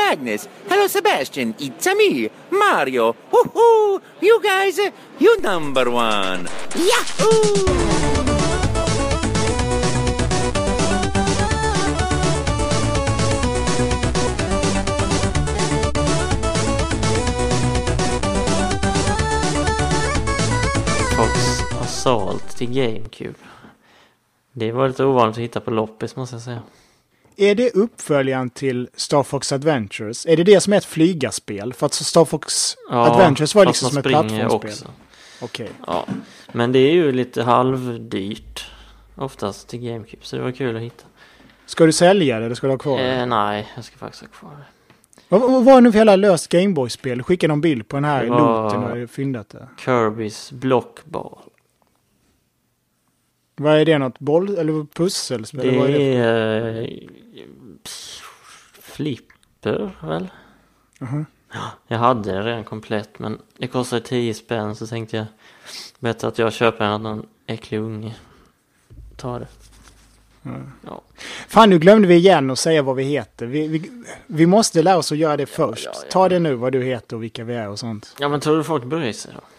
Magnus. Hello, Sebastian. It's me, Mario. Woohoo! You guys, you number one. Yahoo! Fox Assault till GameCube. Det var lite ovanligt att hitta på loppis, måste jag säga. Är det uppföljaren till Star Fox Adventures? Är det som är ett flygarspel? För att Star Fox Adventures var liksom som ett plattformsspel. Okej. Ja, men det är ju lite halvdyrt oftast till GameCube, så det var kul att hitta. Ska du sälja det eller ska du ha kvar det? Nej, jag ska faktiskt ha kvar det. Vad var det nu för jävla löst Gameboy-spel? Skicka någon bild på den här looten och fyndat det. Kirby's Blockball. Vad är det? Något boll eller pusselspel? Det är flipper, väl? Uh-huh. Jag hade det redan komplett, men det kostade 10 spänn, så tänkte jag bättre att jag köper en att någon äcklig unge tar det. Ja. Fan, nu glömde vi igen att säga vad vi heter. Vi måste lära oss att göra det först. Ja. Ta det nu vad du heter och vilka vi är och sånt. Ja, men tror du folk bryr sig då?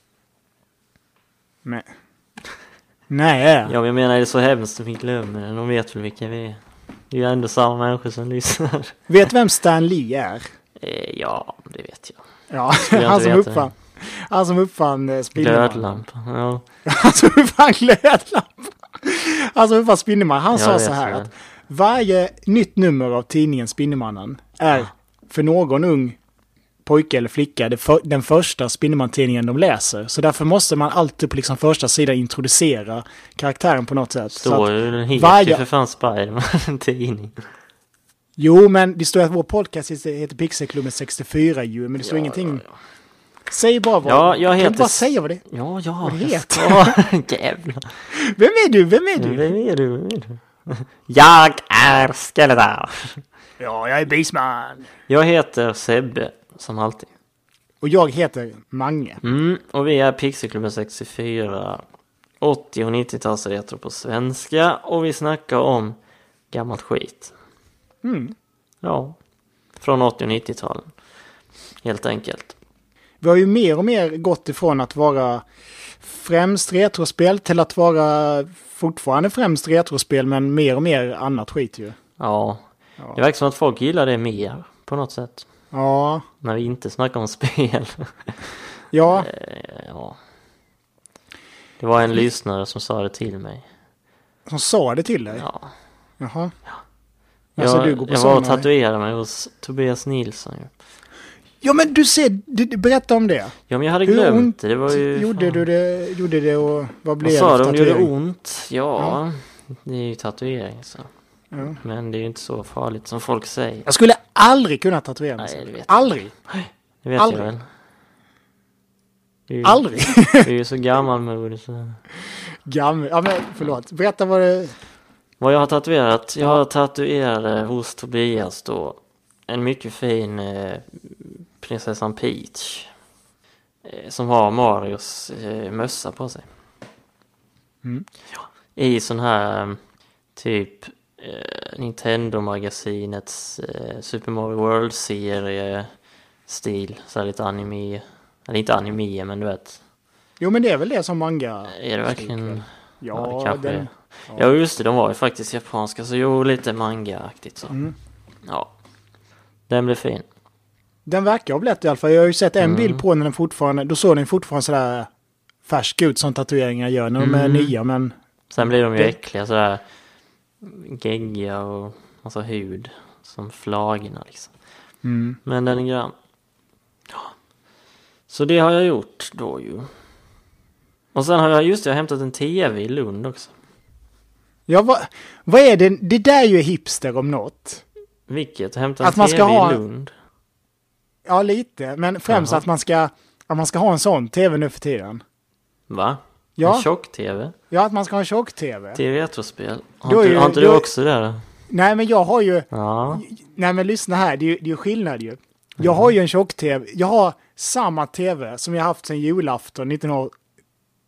Nej. Ja, jag menar, är det så hemskt att vi glömmer det? De vet väl vilka vi är. Det är ju ändå samma människor som lyssnar. Vet vem Stan Lee är? Ja, det vet jag. Ja, han som uppfann Spindelmannen. Glödlampa, ja. Han som uppfann Glödlampa. Han som uppfann Spindelmannen. Han sa så här att varje nytt nummer av tidningen Spindelmannen är för någon ung pojke eller flicka den första Spindelmannen-tidningen de läser. Så därför måste man alltid på liksom första sidan introducera karaktären på något sätt. Står ju den heter för fan Spiderman-tidning. Jo, men det står att vår podcast heter Pixelklubben 64 ju, men det står ingenting. Ja. Säg bara vad. Ja, jag heter... Kan du bara säga vad det vad det heter? Jävlar. Vem är du? Jag är Skeletor. Ja, jag är Beastman. Jag heter Sebbe, som alltid. Och jag heter Mange. Och vi är Pixelklubben 64. 80- och 90-tals retro på svenska. Och vi snackar om gammalt skit. Ja, från 80- och 90-talen. Helt enkelt. Vi har ju mer och mer gått ifrån att vara främst retrospel till att vara fortfarande främst retrospel, men mer och mer annat skit ju. Ja, det verkar som att folk gillar det mer på något sätt. Ja. När vi inte snackar om spel. Ja. Ja. Det var en lyssnare som sa det till mig. Som sa det till dig? Ja. Jaha. Jag var och tatuerade mig hos Tobias Nilsson ju. Ja, men du ser, berätta om det. Ja, men jag hade glömt det. Det var ju... Gjorde det och vad blev det? Vad sa de? Gjorde ont? Ja, det är ju tatuering så. Ja. Men det är ju inte så farligt som folk säger. Jag skulle aldrig kunna tatuera mig. Nej, det vet aldrig. Det vet aldrig. Jag väl. Aldrig. Det är ju så gammalmodig så. Ja, men förlåt. Berätta vad jag har tatuerat. Jag har tatuerat hos Tobias då en mycket fin prinsessan Peach som har Marios mössa på sig. Ja, i sån här typ Nintendo-magasinets Super Mario World-serie stil, så här lite anime, eller inte anime, men du vet. Jo, men det är väl det som manga. Är det verkligen? Ja, det kanske är. Ja, just det, de var ju faktiskt japanska, så jo, lite manga-aktigt så. Ja, den blev fin. Den verkar ha blivit i alla fall. Jag har ju sett en bild på den fortfarande. Då såg den fortfarande sådär färsk ut som tatueringar gör när de är nya, men... Sen blir de ju äckliga, sådär geggiga och massa hud som flagorna liksom. Men den är grann. Ja. Så det har jag gjort då ju. Och sen har jag hämtat en tv i Lund också. Ja, vad är det? Det där är ju hipster om något. Vilket? Hämta en tv i Lund? Ja, lite. Men främst att man ska ha en sån tv nu för tiden. Va? Ja. En tjock-tv? Ja, att man ska ha en tjock-tv. Det är retrospel. Har inte du också det då? Nej, men jag har ju... Ja. Nej, men lyssna här. Det är ju skillnad ju. Jag har ju en tjock-tv. Jag har samma tv som jag haft sedan julafton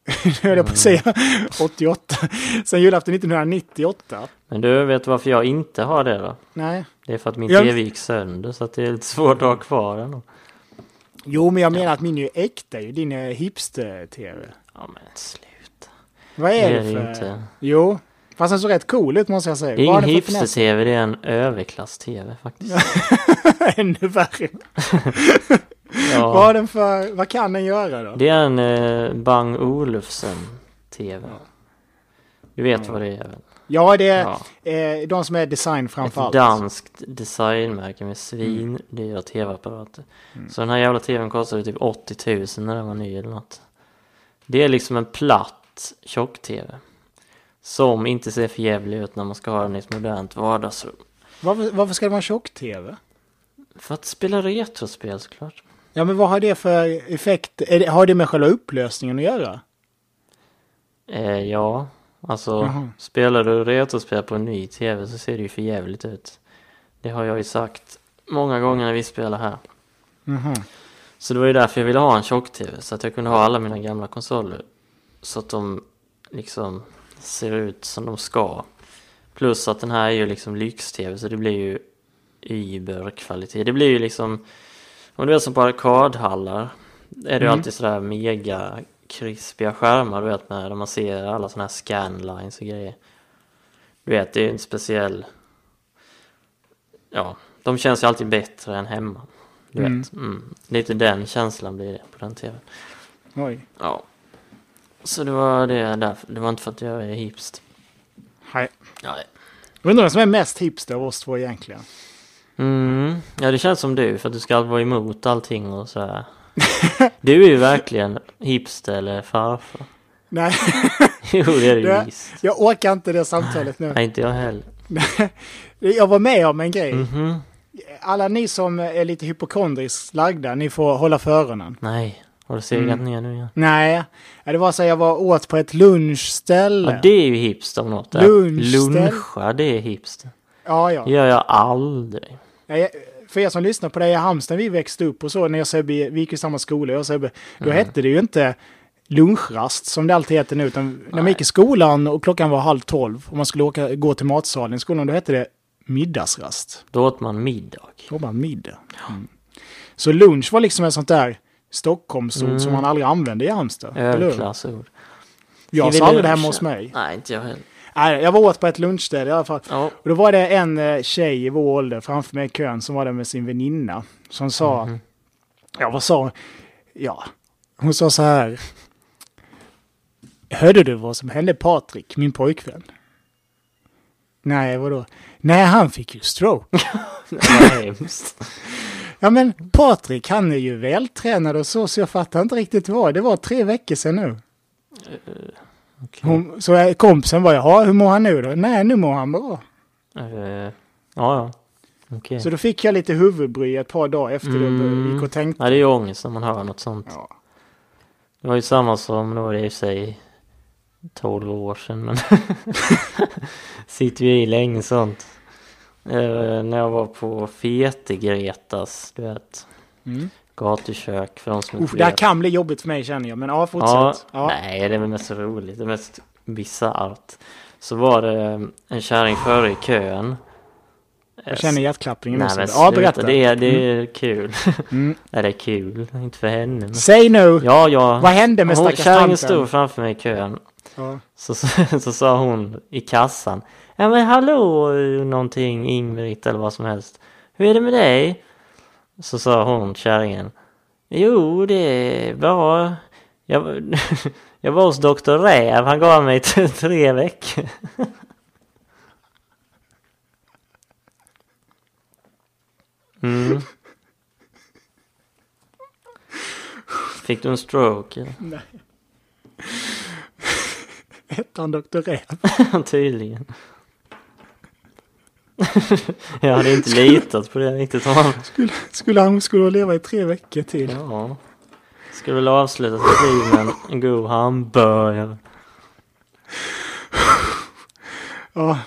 Nu höll jag på att säga 88. Sen julafton 1998. Men du, vet du varför jag inte har det då? Nej. Det är för att min tv gick sönder, så att det är lite svårt att ha kvar den. Jo, men jag menar att min är ju äkta. Din är hipster-tv. Ja, men sluta. Vad är det för? Inte. Jo, fast den så rätt cool ut måste jag säga. Det är ingen hipster-tv, det är en överklass-tv faktiskt. Ännu värre. Ja. Vad kan den göra då? Det är en Bang Olufsen-tv. Du vet vad det är väl? Ja, det är de som är design framförallt. Ett danskt designmärke med dyra tv-apparater. Så den här jävla tvn kostade typ 80 000 när den var ny eller något. Det är liksom en platt tjock-tv. Som inte ser för jävligt ut när man ska ha den i ett modernt vardagsrum. Varför ska det vara en tjock-tv? För att spela retrospel såklart. Ja, men vad har det för effekt? Har det med själva upplösningen att göra? Ja, alltså spelar du retrospel på en ny tv så ser det ju för jävligt ut. Det har jag ju sagt många gånger när vi spelar här. Så det var ju därför jag ville ha en tjock-tv, så att jag kunde ha alla mina gamla konsoler så att de liksom ser ut som de ska. Plus att den här är ju liksom lyx-tv, så det blir ju überkvalitet. Det blir ju liksom, om du vet som på arkadhallar är det ju alltid sådär mega krispiga skärmar, du vet, när man ser alla sådana här scanlines och grejer. Du vet, det är en speciell, ja, de känns ju alltid bättre än hemma. Du vet, lite den känslan blir det på den tvn. Oj. Ja. Så det var det därför. Det var inte för att jag är hipst. Nej. Nej. Undrar vem som är mest hipster av oss två egentligen. Ja, det känns som du, för att du ska vara emot allting och så här. Du är ju verkligen hipster eller farfar. Nej. Jo, det är du visst. Jag orkar inte det samtalet nu. Nej, inte jag heller. Jag var med om en grej. Alla ni som är lite hypokondriskt lagda, ni får hålla för öronen. Nej, har du segat ner nu igen? Nej, det var så att jag var åt på ett lunchställe. Ja, det är ju hipster om något. Luncha, det är hipster. Ja. Det gör jag aldrig. För er som lyssnar på det i Halmstad, vi växte upp och så, när jag vi gick i samma skola, då hette det ju inte lunchrast som det alltid heter nu, utan när man gick i skolan och klockan var 11:30 och man skulle gå till matsalen i skolan, då hette det middagsrast. Då åt man middag. Så lunch var liksom ett sånt där Stockholmsord som man aldrig använde i Halmstad. Överklassord. Jag sa aldrig det hemma hos mig. Nej, inte jag heller. Nej, jag var åt på ett lunchställe i alla fall. Ja. Och då var det en tjej i vår ålder framför mig i kön som var där med sin väninna. Som sa, hon sa så här: hörde du vad som hände Patrik, min pojkvän? Nej, vadå? Nej, han fick ju stroke. Ja, men Patrik, han är ju vältränad och så jag fattar inte riktigt vad. Det var 3 veckor sedan nu. Okay. Så kompisen var, hur mår han nu då? Nej, nu mår han bra. Ja. Okay. Så då fick jag lite huvudbry ett par dagar efter det gick och tänkte. Ja, det är ju ångest när man hör något sånt. Ja. Det var ju samma som, då var det i sig 12 år sedan, men sitter vi i länge sånt. När jag var på Fete-Gretas, du vet. Gatukök för de som inte vet. Det här kan bli jobbigt för mig, känner jag, men fortsätt. Ja. Nej, det är väl mest roligt, det är mest bisarrt. Så var det en kärring före i kön. Jag känner hjärtklappningen. Berätta. Det är kul. Nej, det är kul, inte för henne. Men... Säg nu! Ja. Vad hände med stackars tanten? Kärringen stod framför mig i kön. Ja. Så sa hon i kassan: ja, men hallå, någonting, Ingrid eller vad som helst. Hur är det med dig? Så sa hon, kärringen: jo, det är bra. Jag var hos Dr. Räv, han gav mig 3 veckor. Fick du en stroke? Eller? Nej. Hette han Dr. Räv? Tydligen. Jag hade inte litat på det riktigt. Skulle han leva i 3 veckor till? Ja. Skulle väl avsluta sitt liv med en god hamburgare. Ja.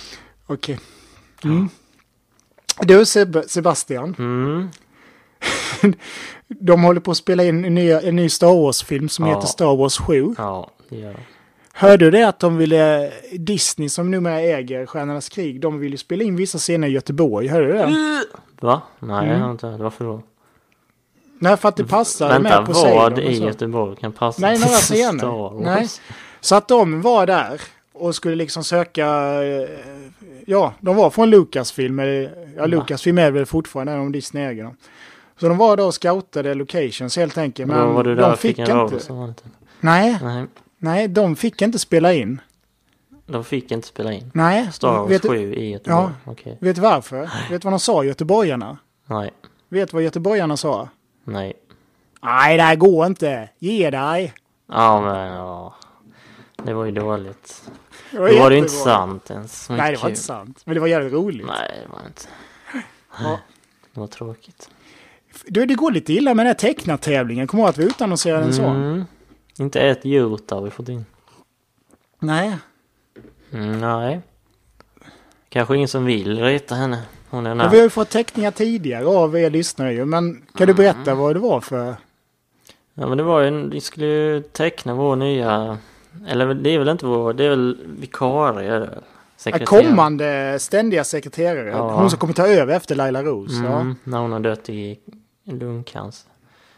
Okej. Du, Sebastian. de håller på att spela in en ny Star Wars-film som heter Star Wars 7. Ja, det gör de. Hörde du det att de ville, Disney som numera äger Stjärnornas krig, de ville spela in vissa scener i Göteborg, hörde du det? Va? Nej, jag har inte hört. Varför då? Nej, för att det passar Vänta, med Poseidon. vad i Göteborg kan passa? Nej, några scener. Nej. Så att de var där och skulle liksom söka, de var från Lucasfilm, Lucasfilm är väl fortfarande om Disney äger dem. Så de var då och scoutade locations helt enkelt. Men var du där de fick inte. Nej. Nej, de fick inte spela in. De fick inte spela in? Nej. Star Wars 7 i Göteborg? Ja, okay. Vet du varför? Vet du vad de sa, göteborgarna? Nej. Vet du vad göteborgarna sa? Nej. Nej, det här går inte. Ge dig. Ja, men det var ju dåligt. Det var det inte sant ens. Nej, det var inte sant. Men det var jävligt roligt. Nej, det var inte. Ja. Det var tråkigt. Det går lite illa med den här tecknartävlingen. Kommer du att vi utannonserade en sån? Inte ett gjort har vi fått in. Nej. Nej. Kanske ingen som vill rita henne. Hon är vi har ju fått teckningar tidigare av er lyssnare ju. Men kan du berätta vad det var för? Ja, men det var ju, vi skulle ju teckna vår nya, eller det är väl inte vår, det är väl vikarie. Kommande ständiga sekreterare. Ja. Hon som kommer ta över efter Laila Ros. När hon har dött i lungcancer.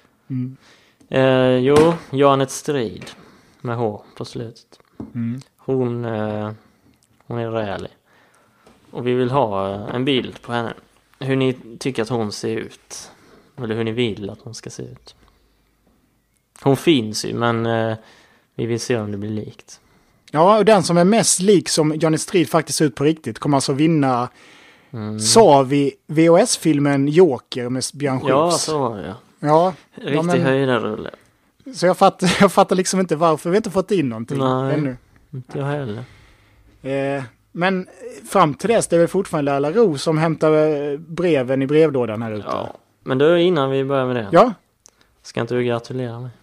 Janet Strid med H på slutet. Hon är rälig. Och vi vill ha en bild på henne. Hur ni tycker att hon ser ut. Eller hur ni vill att hon ska se ut. Hon finns ju, men vi vill se om det blir likt. Ja, och den som är mest lik som Janet Strid faktiskt ser ut på riktigt kommer alltså vinna sa vi VHS-filmen Joker med Björn Skifs. Ja, så var det. Ja. Riktig höjdarrulle. Så jag fattar liksom inte varför vi inte fått in någonting. Nej, ännu. Inte jag heller. Men fram till dess det är väl fortfarande Laila Ros som hämtar breven i brevlådan här ute. Ja, men då innan vi börjar med det. Ja. Ska inte du gratulera mig?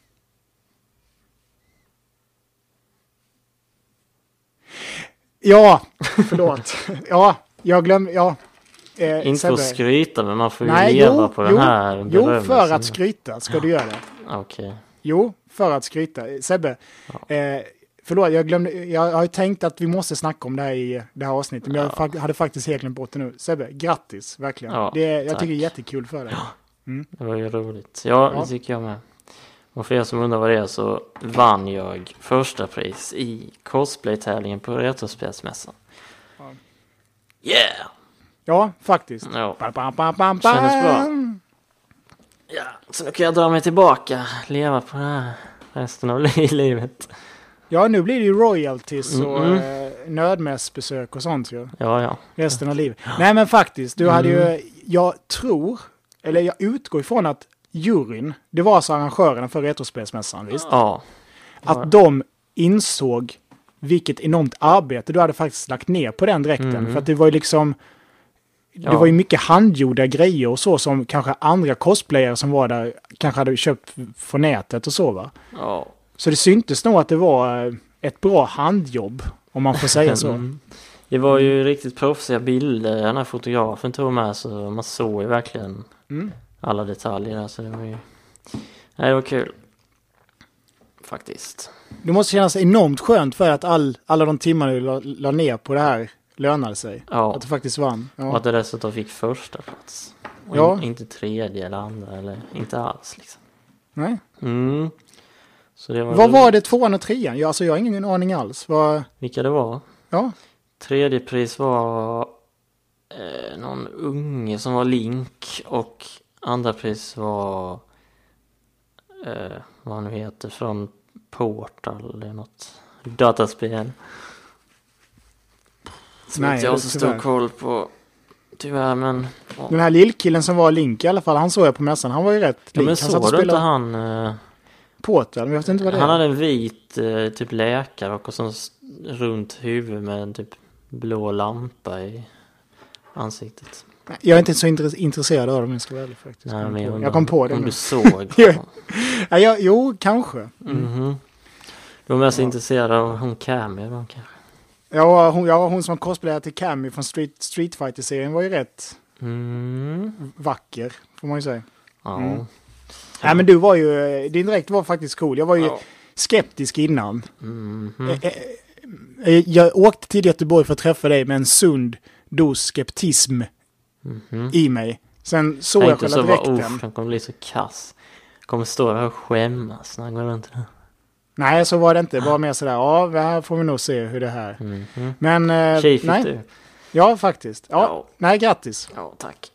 Ja, förlåt. Ja, jag glömde, inte för att skryta, men man får ju leva på den här berömmelsen. Jo, för att skryta ska du göra det. Okej. Jo, för att skryta. Sebbe, förlåt, jag har ju tänkt att vi måste snacka om det här i det här avsnittet, men jag hade faktiskt helt glömt bort det nu. Sebbe, grattis, verkligen. Jag tycker det är jättekul för dig. Det var ju roligt. Ja, det tycker jag med. Och för er som undrar vad det är så vann jag första pris i cosplay-tävlingen på Retrospelsmässan. Yeah! Ja, faktiskt. Ja. Kändes bra. Ja, så nu kan jag dra mig tillbaka. Leva på det här resten av livet. Ja, nu blir det ju royalties och nödmässbesök och sånt ju. Ja. Resten av livet. Nej, men faktiskt. Du hade ju, jag utgår ifrån att juryn, det var alltså arrangörerna för Retrospelsmässan, visst? Ja. Att de insåg vilket enormt arbete du hade faktiskt lagt ner på den dräkten. För att det var ju liksom, det var ju mycket handgjorda grejer och så som kanske andra cosplayare som var där kanske hade köpt från nätet och så, va? Ja. Så det syntes nog att det var ett bra handjobb, om man får säga så. Det var ju riktigt proffsiga bilder den här fotografen tog med, så man såg ju verkligen alla detaljer där, så det var ju... Nej, det var kul. Faktiskt. Det måste kännas enormt skönt för att alla de timmar du la ner på det här lönade sig. Ja. Att du faktiskt vann. Ja. Och att det dessutom fick första plats. Och inte tredje eller andra, eller inte alls liksom. Nej. Så det var vad var det 2:an och 3:an? Jag har ingen aning alls. Vilka det var? Ja. Tredje pris var någon unge som var Link, och andra pris var vad han nu heter, från Portal eller något dataspel. Som inte jag har så stor koll på tyvärr, men... Den här lillkillen som var Link i alla fall, han såg jag på mässan, han var ju rätt Link. Men såg du inte han... Portal, jag vet inte vad det är. Han hade en vit typ läkare och så runt huvud med en typ blå lampa i ansiktet. Jag är inte så intresserad av dem, jag ska vara ärlig faktiskt. Nej, men jag kom på det. Om du såg. Jo, kanske. Du var mest intresserad av hon Cammy då kanske. Ja, hon som cosplayade till Cammy från Street Fighter-serien var ju rätt vacker, får man ju säga. Ja. Nej, men du var ju... Din direkt var faktiskt cool. Jag var ju skeptisk innan. Jag åkte till Göteborg för att träffa dig med en sund dos skeptism i mig. Sen såg jag själva direkten. Han kommer bli så kass. Kommer stå där och skämmas när han går runt där. Nej, så var det inte. Bara mer sådär, ja, här får vi nog se hur det här. Men, nej. Du. Ja, faktiskt. Ja. Nej, grattis. Ja, tack.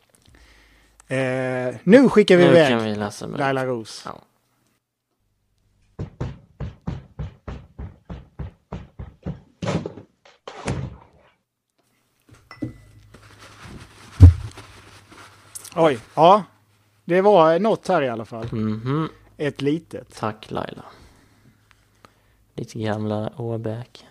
Nu skickar vi iväg kan vi läsa med Laila Ros. Ja. Oj, ja. Det var något här i alla fall. Ett litet. Tack Laila. Lite gamla Åbäk.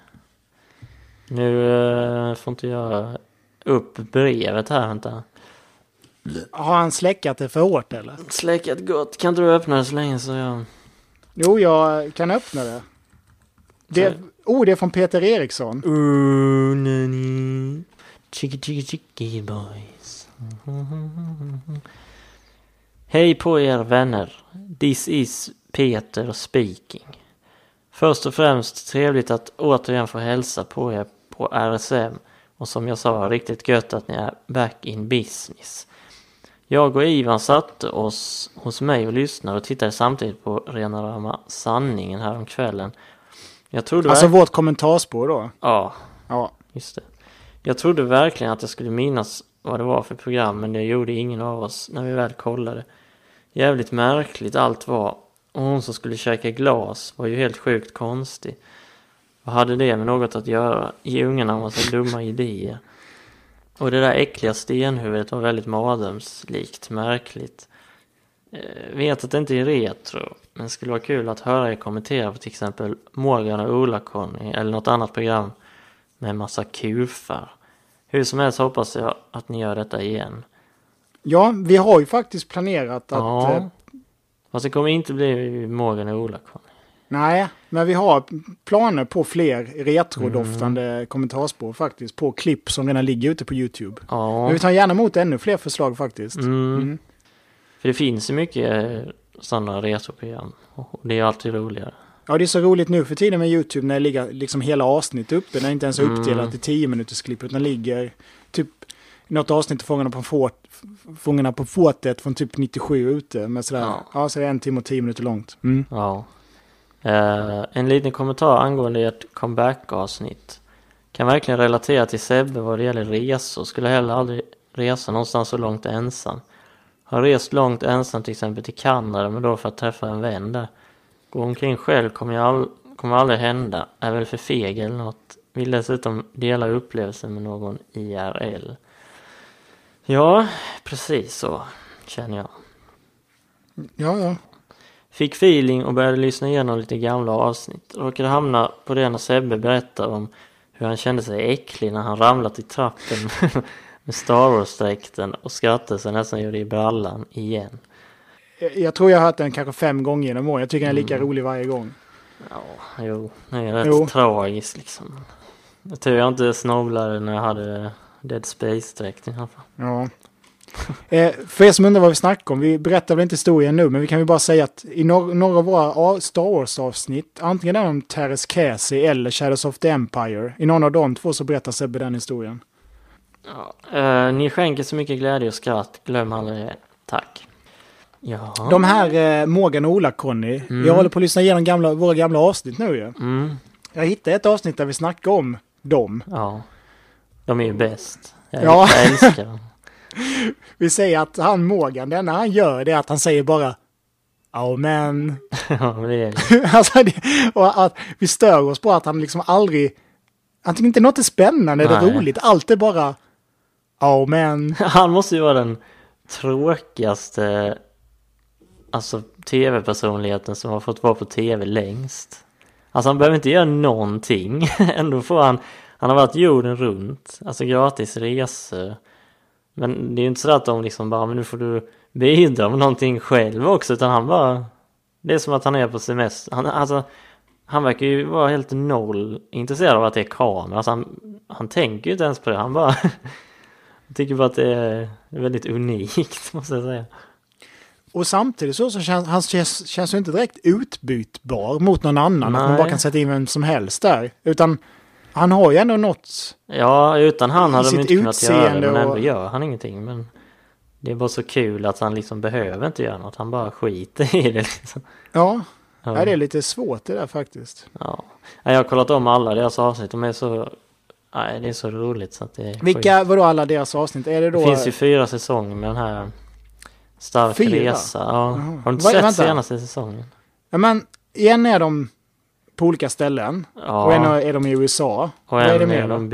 Nu får inte jag upp brevet här, vänta. Har han släckat det för hårt eller? Släckat gott. Kan inte du öppna det så länge så jag... Jo, jag kan öppna det. Det är från Peter Eriksson. Nani. Chicky boys. Hej på er vänner. This is Peter speaking. Först och främst trevligt att återigen få hälsa på er på RSM. Och som jag sa, riktigt gött att ni är back in business. Jag och Ivan satte oss hos mig och lyssnade och tittade samtidigt på Rena Rama sanningen här om kvällen. Jag trodde alltså vårt kommentarspår då? Ja, ja, just det. Jag trodde verkligen att jag skulle minnas vad det var för program, men det gjorde ingen av oss när vi väl kollade. Jävligt märkligt allt var. Och hon som skulle käka glas var ju helt sjukt konstig. Vad hade det med något att göra? Ge ungarna en massa dumma idéer. Och det där äckliga stenhuvudet var väldigt mardrömslikt, märkligt. Vet att det inte är retro, men skulle vara kul att höra er kommentera på till exempel Morgan och Ola-Conny eller något annat program med en massa kufar. Hur som helst hoppas jag att ni gör detta igen. Ja, vi har ju faktiskt planerat att... Ja, fast det kommer inte bli Morgan och Ola-Conny. Nej, men vi har planer på fler retrodoftande kommentarspår faktiskt. På klipp som redan ligger ute på YouTube. Ja. Men vi tar gärna emot ännu fler förslag faktiskt. För det finns ju mycket sådana retroprogram. Och det är alltid roligare. Ja, det är så roligt nu för tiden med YouTube när det ligger liksom hela avsnitt uppe. När det inte ens är uppdelat i 10 minuters klipp. Utan ligger typ något avsnitt Fångarna på fortet från typ 97 ute. Med sådär. Ja, så är det 1 timme och 10 minuter långt. Ja. En liten kommentar angående ett comeback-avsnitt. Kan verkligen relatera till Sebbe vad det gäller resor. Skulle heller aldrig resa någonstans så långt ensam. Har rest långt ensam till exempel till Kanada, men då för att träffa en vän där. Gå omkring själv kommer aldrig hända. Är väl för feg eller något. Vill dessutom dela upplevelsen med någon IRL. Ja, precis så känner jag. Ja. Fick feeling och började lyssna igenom lite gamla avsnitt. Råkade hamna på det när Sebbe berättar om hur han kände sig äcklig när han ramlat i trappen med Star Wars-dräkten och skrattade sig nästan gjorde i brallan igen. Jag tror jag har hört den kanske 5 gånger genom år. Jag tycker den är lika rolig varje gång. Ja, det är rätt tragiskt liksom. Jag tror jag inte snobblade när jag hade Dead Space-dräkten i alla fall. Ja. För er som undrar vad vi snackar om, vi berättar väl inte historien nu, men vi kan ju bara säga att i några av våra Star Wars-avsnitt, antingen den om Teräs Käsi eller Shadows of the Empire, i någon av de 2 så berättar Sebbe den historien. Ja, ni skänker så mycket glädje och skratt, glöm aldrig det. Tack. Ja. De här Morgan och Ola-Conny, jag håller på att lyssna igenom våra gamla avsnitt nu ju. Jag hittade ett avsnitt där vi snackar om dem. Ja, de är ju bäst. Jag älskar dem. Vi säger att han Morgan, det enda han gör det är att han säger bara men. Ja, det är det. Alltså, och att vi stör oss på att han liksom aldrig, han tycker inte något är spännande eller roligt, allt är bara men. Han måste ju vara den tråkigaste alltså tv-personligheten som har fått vara på tv längst. Alltså han behöver inte göra någonting. Ändå får han har varit jorden runt, alltså gratis resor. Men det är ju inte så att de liksom bara, men nu får du bidra med någonting själv också, utan han bara, det är som att han är på semester. Han verkar ju vara helt noll intresserad av att det är kamera. Alltså han tänker ju inte ens på det. Han bara tycker bara att det är väldigt unikt, måste jag säga. Och samtidigt så känns ju inte direkt utbytbar mot någon annan. Att man bara kan sätta in vem som helst där. Utan han har ju ändå något. Ja, utan han hade de inte kunnat göra det, men ändå och... gör han ingenting. Men det är bara så kul att han liksom behöver inte göra något. Han bara skiter i det liksom. Ja. Ja, det är lite svårt det där faktiskt. Ja. Jag har kollat om alla deras avsnitt. De är så... Nej, det är så roligt så att det är Vilka var då alla deras avsnitt? Är det då... Det finns ju 4 säsonger med den här Stark 4? Resa. Ja. Har du inte sett senaste säsongen? Ja, men en är de på olika ställen. Ja. Och en är de i USA. Och en är de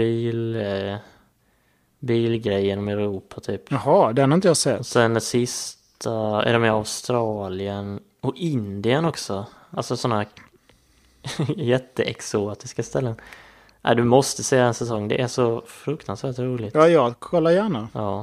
bilgrej genom Europa typ. Jaha, den har inte jag sett. Och sen det sista är de i Australien och Indien också. Alltså sådana jätteexotiska ställen. Nej, du måste se en säsong. Det är så fruktansvärt roligt. Ja, jag kollar gärna. Ja.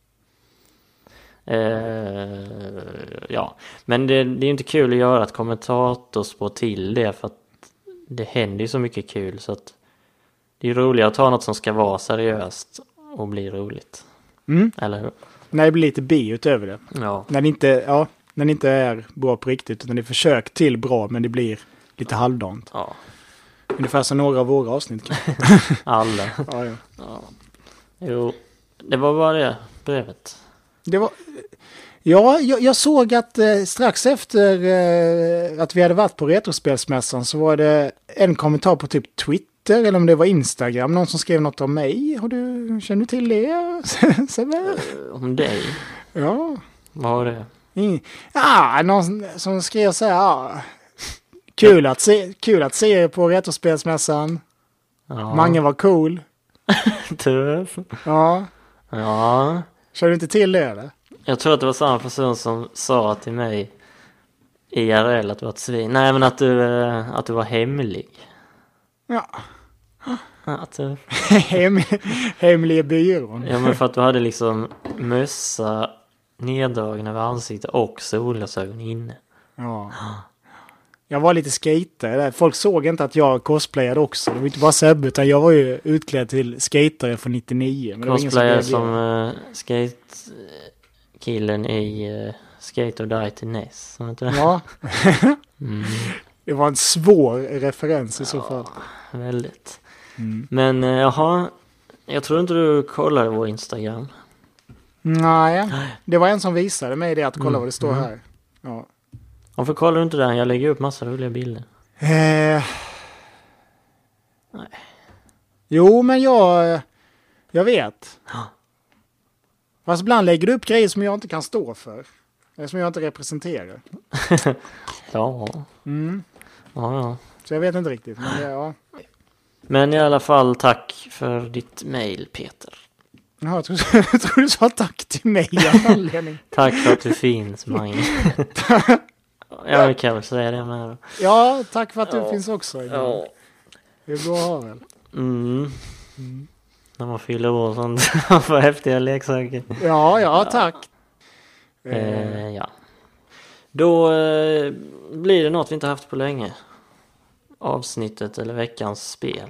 Ja. Men det är inte kul att göra ett kommentatorspår till det. För att det händer ju så mycket kul. Så att det är roligare att ta något som ska vara seriöst och bli roligt. Mm. Eller hur? När det blir lite bi utöver det. Ja. När det inte är bra på riktigt. Utan det är försök till bra, men det blir lite halvdant. Ja. Ungefär som några av våra avsnitt. Alla. Ja. Jo, det var bara det brevet. Det var... Ja, jag såg att strax efter att vi hade varit på Retrospelsmässan så var det en kommentar på typ Twitter eller om det var Instagram. Någon som skrev något om mig. Känner du till det? Om dig? Ja. Vad var det? Ja, någon som skrev så här... Ja. Kul att se er på Retrospelsmässan. Ja. Mange var cool. Tuff. Ja. Ja. Känner du inte till det eller? Jag tror att det var samma person som sa till mig IRL att du var ett svin. Nej, men att du var hemlig. Ja. Att hemliga byrån. Ja, men för att du hade liksom mössa neddragen över ansiktet och solglasögon inne. Ja. Jag var lite skater där. Folk såg inte att jag cosplayade också. Det var inte bara Sebbe, utan jag var ju utklädd till skatare från 99. Men cosplayade som skatekillen i Skate or Die till NES. Ja. Det var en svår referens i så fall. Väldigt. Men jaha, jag tror inte du kollade vår Instagram. Nej, det var en som visade mig det att kolla vad det står här. Ja. Varför kollar du inte den? Jag lägger upp massa roliga bilder. Nej. Jo, men jag vet. Fast ibland lägger du upp grejer som jag inte kan stå för. Eller som jag inte representerar. Ja. Ja. Så jag vet inte riktigt. Men, men i alla fall tack för ditt mejl, Peter. Ja, jag tror du sa tack till mig av anledning. Tack för att du finns, Mange. Jag kan väl säga det med. Ja, tack för att du finns också. Ja. Det är bra att ha väl. När man fyller år och sånt. För häftiga leksaker. Ja, tack. Ja. Då blir det något vi inte haft på länge. Avsnittet eller veckans spel.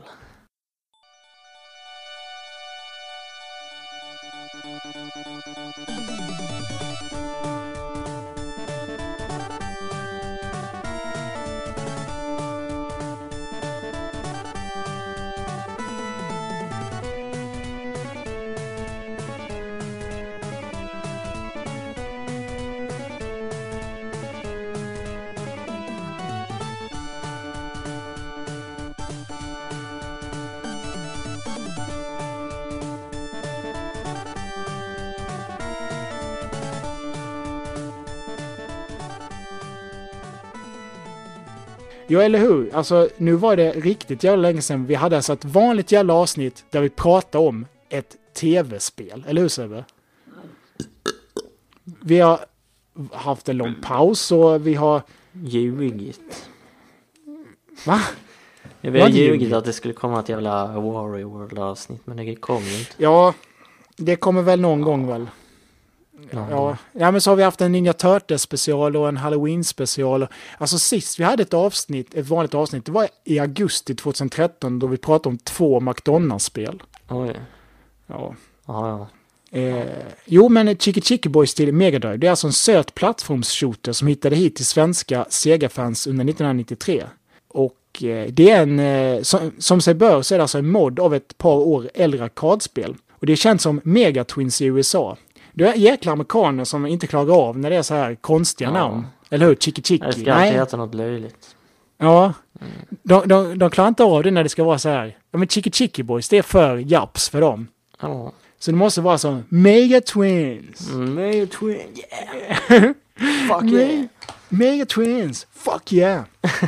Ja, eller hur? Alltså, nu var det riktigt jävla länge sedan vi hade alltså ett vanligt jävla avsnitt där vi pratade om ett tv-spel. Eller hur, Sebbe? Vi har haft en lång paus och vi har... Ljugit. Va? Vi har ljugit att det skulle komma ett jävla Warrior World-avsnitt, men det kom ju inte. Ja, det kommer väl någon gång väl. Ja, men så har vi haft en Ninja Turtles special och en Halloween special. Alltså sist vi hade ett vanligt avsnitt, det var i augusti 2013 då vi pratade om 2 McDonald's-spel. Oj. Ja. Ja. Jo, men Chicky Chicky Boys till Mega Drive, det är alltså en söt plattformsshooter som hittade hit till svenska Sega-fans under 1993. Och det är som sig bör så är det alltså en mod av ett par år äldre arkadspel. Och det är känt som Mega Twins i USA. Det är jäkla amerikaner som inte klagar av när det är så här konstiga namn. Eller hur? Chicky Chicky. Det ska alltid heta något löjligt. Ja. De klarar inte av det när det ska vara så här. Ja, men Chicky Chicky Boys, det är för japs för dem. Ja. Så det måste vara så Mega Twins. Mega Twins, yeah! Fuck yeah! Mega Twins, fuck yeah!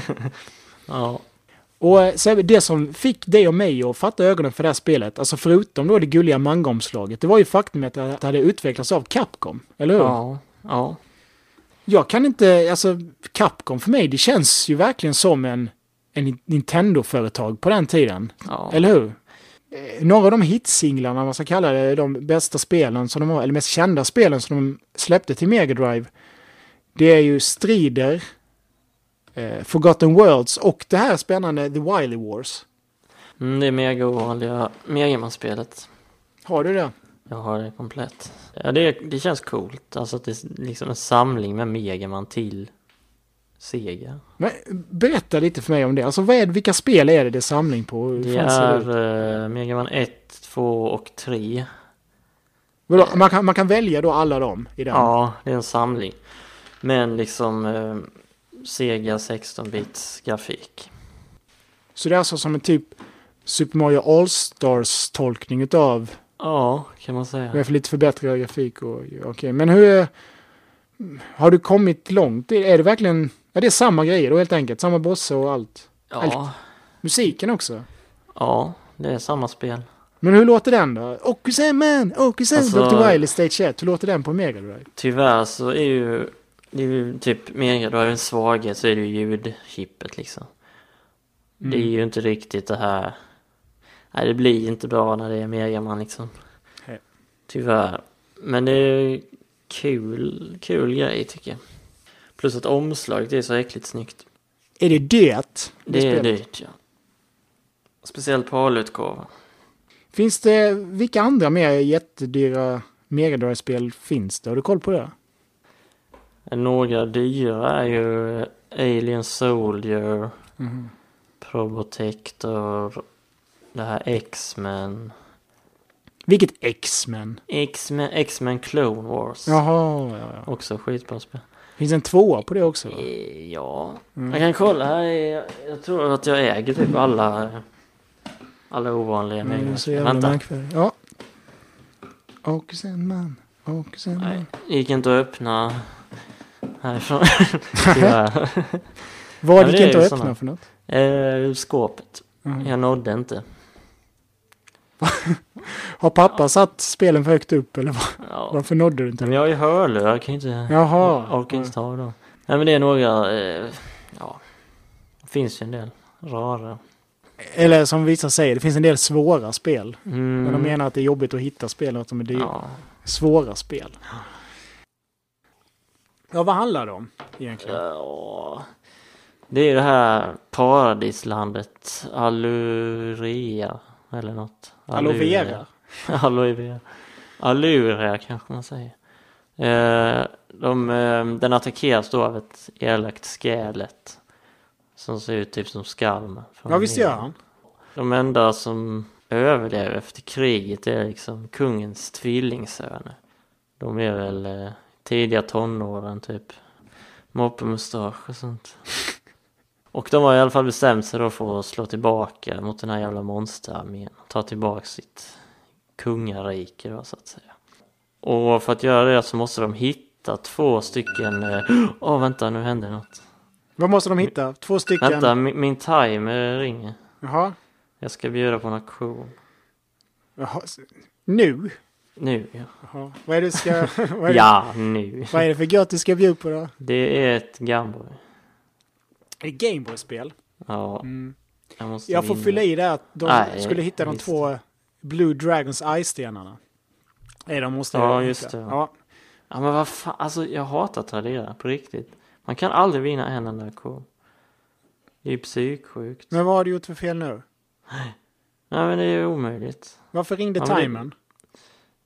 Ja. Och så det som fick dig och mig att fatta ögonen för det här spelet, alltså förutom då det gulliga mangaomslaget, det var ju faktumet att det hade utvecklats av Capcom, eller hur? Ja. Jag kan inte, alltså Capcom för mig, det känns ju verkligen som en Nintendo-företag på den tiden. Ja. Eller hur? Några av de hitsinglarna, man ska kalla det, de bästa spelen som de har, eller mest kända spelen som de släppte till Mega Drive, det är ju Strider, Forgotten Worlds och det här spännande The Wily Wars. Det är mega ovanliga Mega Man-spelet. Har du det? Jag har det komplett. Ja, det känns coolt. Alltså att det är liksom en samling med Mega Man till Sega. Men berätta lite för mig om det. Alltså vilka spel är det samling på? Det är Mega Man 1, 2 och 3. Vadå? Man kan välja då alla dem i den? Ja, det är en samling. Men liksom Sega 16-bits grafik. Så det är alltså som en typ Super Mario All-Stars tolkning utav... Ja, kan man säga. Det är för lite förbättrad grafik. Okej. Men hur... Har du kommit långt? Är det verkligen... Ja, det är samma grejer då helt enkelt. Samma bossar och allt. Ja. Allt. Musiken också. Ja, det är samma spel. Men hur låter den då? Okusen, alltså, Dr. Wily Stage 1. Hur låter den på Mega Drive? Tyvärr så är ju... Det är ju typ Mega Drive en svaghet, så är det ju ljudchippet liksom. Det är ju inte riktigt det här... Nej, det blir inte bra när det är Mega Man liksom. Hey. Tyvärr. Men det är kul grej tycker jag. Plus att omslaget är så äckligt snyggt. Är det dyrt? Det är dyrt, ja. Speciellt på AL-utgåvan. Finns det... Vilka andra mer jättedyra Mega Drive-spel finns det? Har du koll på det? Några dyra är ju Alien Soldier, Probotector, det här X-Men. Vilket X-Men? X-Men Clone Wars. Jaha, ja. Också skitbra spel. Finns en 2 på det också? Va? Ja. Jag kan kolla här. Jag tror att jag äger typ alla ovanliga Mega. Så jävla märkvärdigt. Ja. Okusen man. Nej, gick inte att öppna härifrån. Vad gick inte att öppna för något? Skåpet. Jag nådde inte. Har pappa satt spelen för högt upp eller vad? Ja. Varför nådde du inte? Men jag är ju hörlur, jag kan inte... Orkar inte ta då. Nej, men det är några... det finns ju en del rara. Eller som vissa säger, det finns en del svåra spel. Men de menar att det är jobbigt att hitta spel och att de är dyra. Ja. Svåra spel. Ja, vad handlar det om egentligen? Ja, det är det här paradislandet Alurea eller något. Alurea kanske man säger. Den attackeras då av ett elakt skelet som ser ut typ som Skalm. Ja, visst gör han. De enda som överlever efter kriget är liksom kungens tvillingsöner. De är väl tidiga tonåren typ. Moppemustasch och sånt. Och de har i alla fall bestämt sig då för att slå tillbaka mot den här jävla monsterarmén. Ta tillbaka sitt kungarike då så att säga. Och för att göra det så måste de hitta 2 stycken... vänta, nu händer något. Vad måste de hitta? 2 stycken? Vänta, min timer ringer. Jaha. Jag ska bjuda på en auktion. Jaha, nu? Nu, ja. Jaha. Vad är det ska... nu. Vad är det för gött du ska bjuda på då? Det är ett Gameboy. Är det Gameboy-spel? Ja. Jag får fylla i det att de skulle hitta de 2 Blue Dragons Eye-stenarna. Nej, de måste just det. Ja, men vad fan. Alltså, jag hatar Tradera på riktigt. Man kan aldrig vinna en enda auktion. Det är psyksjukt. Men vad har du gjort för fel nu? Nej, men det är omöjligt. Varför ringde timern?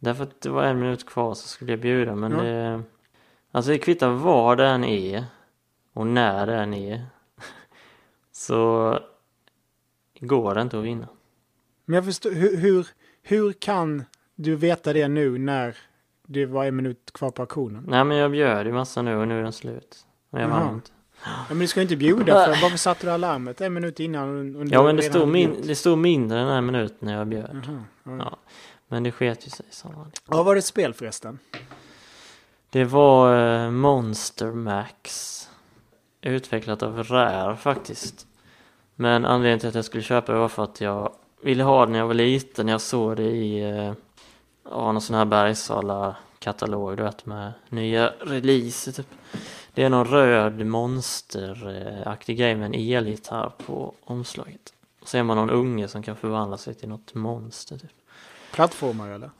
Därför att det var 1 minut kvar så skulle jag bjuda. Men det kvittar vad det än är och när det än är. Så går det inte att vinna. Men jag förstår, hur kan du veta det nu när det var 1 minut kvar på auktionen? Nej, men jag bjöd ju massa nu och nu är den slut. Och jag vann inte. Ja, men du ska inte bjuda för varför satte du alarmet 1 minut innan? Ja, men det stod mindre än 1 minut när jag bjöd. Ja. Men det sket ju sig samtidigt. Vad var det spel förresten? Det var Monster Max. Utvecklat av Rare faktiskt. Men anledningen till att jag skulle köpa det var för att jag ville ha det när jag var liten. Jag såg det i någon sån här Bergsala-katalog, du vet, med nya releaser typ. Det är någon röd monsteraktig grej med en elgitarr på omslaget. Och så är man någon unge som kan förvandla sig till något monster typ. Plattformar eller?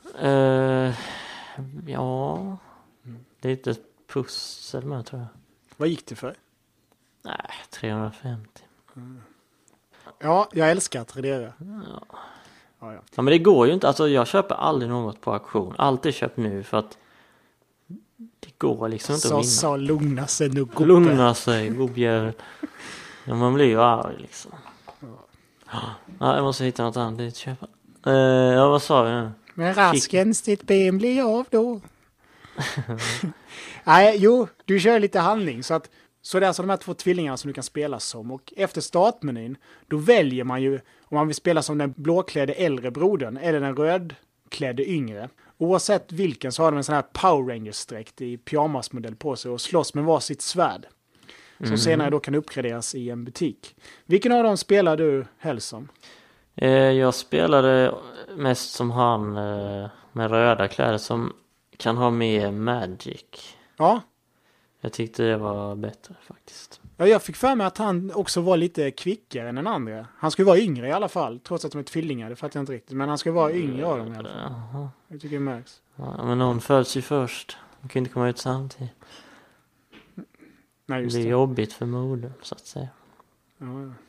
Ja. Det är lite pussel med, tror jag. Vad gick det för? Nej, 350. Ja, jag älskar Tradera. Ja, men det går ju inte. Alltså jag köper aldrig något på auktion. Alltid köpt nu för att det går liksom inte att vinna. Så lugna sig nu, gubbe. Lugna sig, gubbjävel. Ja, man blir ju arg liksom. Ja, jag måste hitta något annat att köpa. Ja, vad sa vi nu? Men raskens ditt ben blir av då. Nej, jo, du kör lite handling så det är alltså de här 2 tvillingarna som du kan spela som. Och efter startmenyn, då väljer man ju om man vill spela som den blåklädde äldre brodern eller den rödklädde yngre. Oavsett vilken så har de en sån här Power Rangers-dräkt i pyjamasmodell på sig och slåss med varsitt svärd. Som senare då kan uppgraderas i en butik. Vilken av dem spelar du helst som? Jag spelade mest som han med röda kläder som kan ha med Magic. Ja. Jag tyckte det var bättre faktiskt. Ja, jag fick för mig att han också var lite kvickare än den andra. Han skulle vara yngre i alla fall, trots att de är tvillingar, det fattar jag inte riktigt. Men han ska vara yngre av dem i alla fall. Jaha. Jag tycker det märks. Ja, men någon föds ju först. De kan inte komma ut samtidigt. Nej, just det är jobbigt för modern, så att säga. Ja.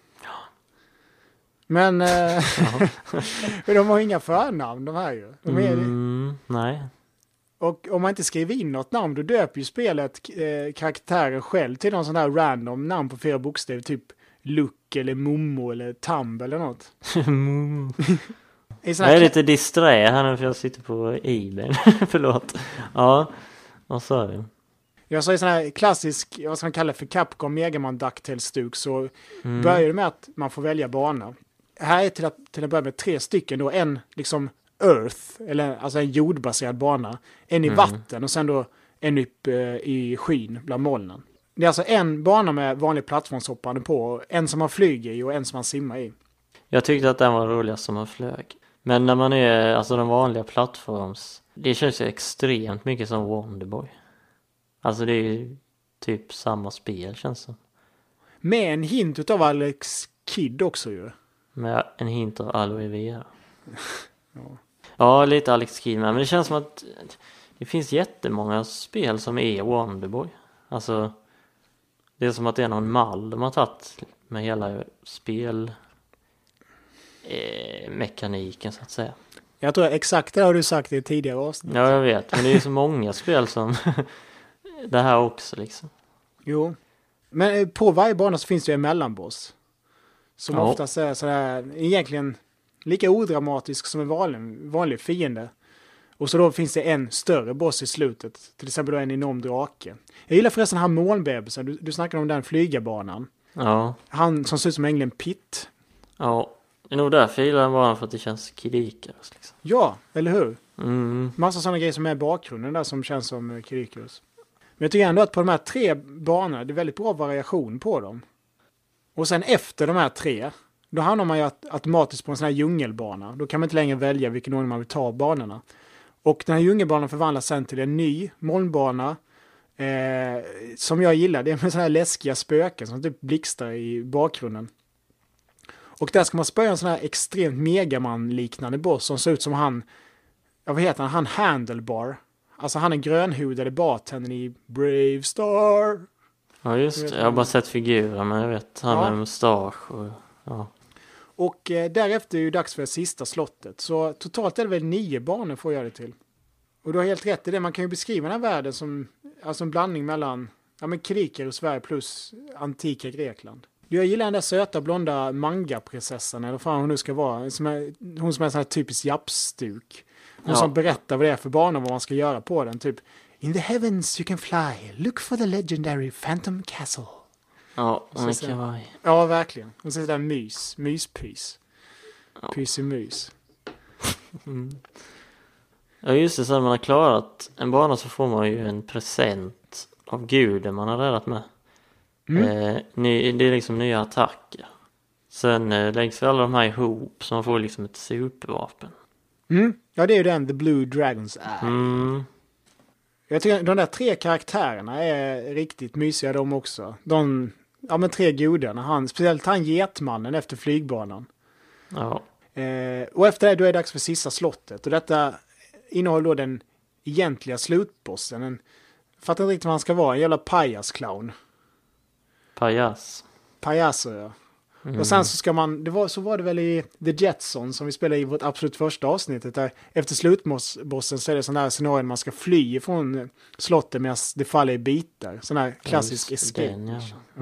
Men de har inga förnamn, de här ju. De är nej. Och om man inte skriver in något namn, då döper ju spelet karaktären själv till någon sån här random namn på 4 bokstäver. Typ Luck eller Momo eller Tamb eller något. Momo. Jag är lite disträ här nu för jag sitter på eBay. Förlåt. Ja, vad sa du? Jag sa i sån här klassisk, vad ska man kalla det för, Capcom Megaman DuckTales-stuk, så börjar det med att man får välja bana. Här är till att börja med 3 stycken då. En liksom Earth, eller alltså en jordbaserad bana. En i vatten och sen då en upp i skyn bland molnen. Det är alltså en bana med vanlig plattformshoppande på, en som man flyger i och en som man simmar i. Jag tyckte att den var roligast som man flög. Men när man är, alltså den vanliga plattforms, det känns ju extremt mycket som Wonderboy. Alltså det är ju typ samma spel känns som. Med en hint utav Alex Kidd också ju. Med en hint av Aloe Vera. Ja, lite Alex Kidd med. Men det känns som att det finns jättemånga spel som är Wonderboy. Alltså det är som att det är någon mall de har tagit med hela spel mekaniken så att säga. Jag tror exakt det har du sagt i tidigare avsnitt. Ja, jag vet. Men det är ju så många spel som det här också liksom. Jo. Men på varje bana så finns det ju en mellanboss. Som oftast är sådär, egentligen lika odramatisk som en vanlig fiende. Och så då finns det en större boss i slutet. Till exempel då en enorm drake. Jag gillar förresten den här molnbebisen. Du snackade om den flygarbanan. Ja. Han som ser ut som ängeln Pitt. Ja, det är nog därför jag gillar den banan, för att det känns Kirikarus liksom. Ja, eller hur? Mm. Massa sådana grejer som är i bakgrunden där som känns som Kirikarus. Men jag tycker ändå att på de här 3 banorna, det är väldigt bra variation på dem. Och sen efter de här 3, då hamnar man ju automatiskt på en sån här djungelbana. Då kan man inte längre välja vilken ordning man vill ta av banorna. Och den här djungelbanan förvandlas sen till en ny molnbana. Som jag gillar, det är med såna här läskiga spöken som typ blixtrar i bakgrunden. Och där ska man spöa en sån här extremt megaman-liknande boss som ser ut som han, vad heter han Handlebar. Alltså han är grönhudade bartendern i Brave Star. Ja just det, jag har bara sett figurer men jag vet, han med mustasch och ja. Och därefter är det ju dags för det sista slottet. Så totalt är det väl 9 banor får jag det till. Och du har helt rätt i det. Man kan ju beskriva den här världen som alltså en blandning mellan Kriker och Sverige plus antika Grekland. Jag gillar den där söta blonda manga-prinsessan, eller fan hon nu ska vara. Hon som är en sån här typisk jappstuk. Hon som berättar vad det är för barn och vad man ska göra på den. Typ, in the heavens you can fly. Look for the legendary Phantom Castle. Ja, hon kan vara. Ja, verkligen. Hon säger där myspys. Pysemys. Ja, just det. Så när man har klarat en bana så får man ju en present av guden man har räddat med. Det är liksom nya attacker. Sen läggs alla de här ihop så man får liksom ett supervapen. Ja, det är ju den The Blue Dragon's Eye. Jag tycker de där 3 karaktärerna är riktigt mysiga de också. De 3 gudarna. Speciellt han getmannen efter flygbanan. Ja. Och efter det då är det dags för sista slottet. Och detta innehåller då den egentliga slutbossen. Fattar inte riktigt vad han ska vara. En jävla pajasclown. Pajaser, ja. Och sen så ska man, så var det väl i The Jetsons som vi spelade i vårt absolut första avsnittet där efter slutbossen så är det sån där scenario man ska fly ifrån slottet medan det faller i bitar. Sån här klassisk escape.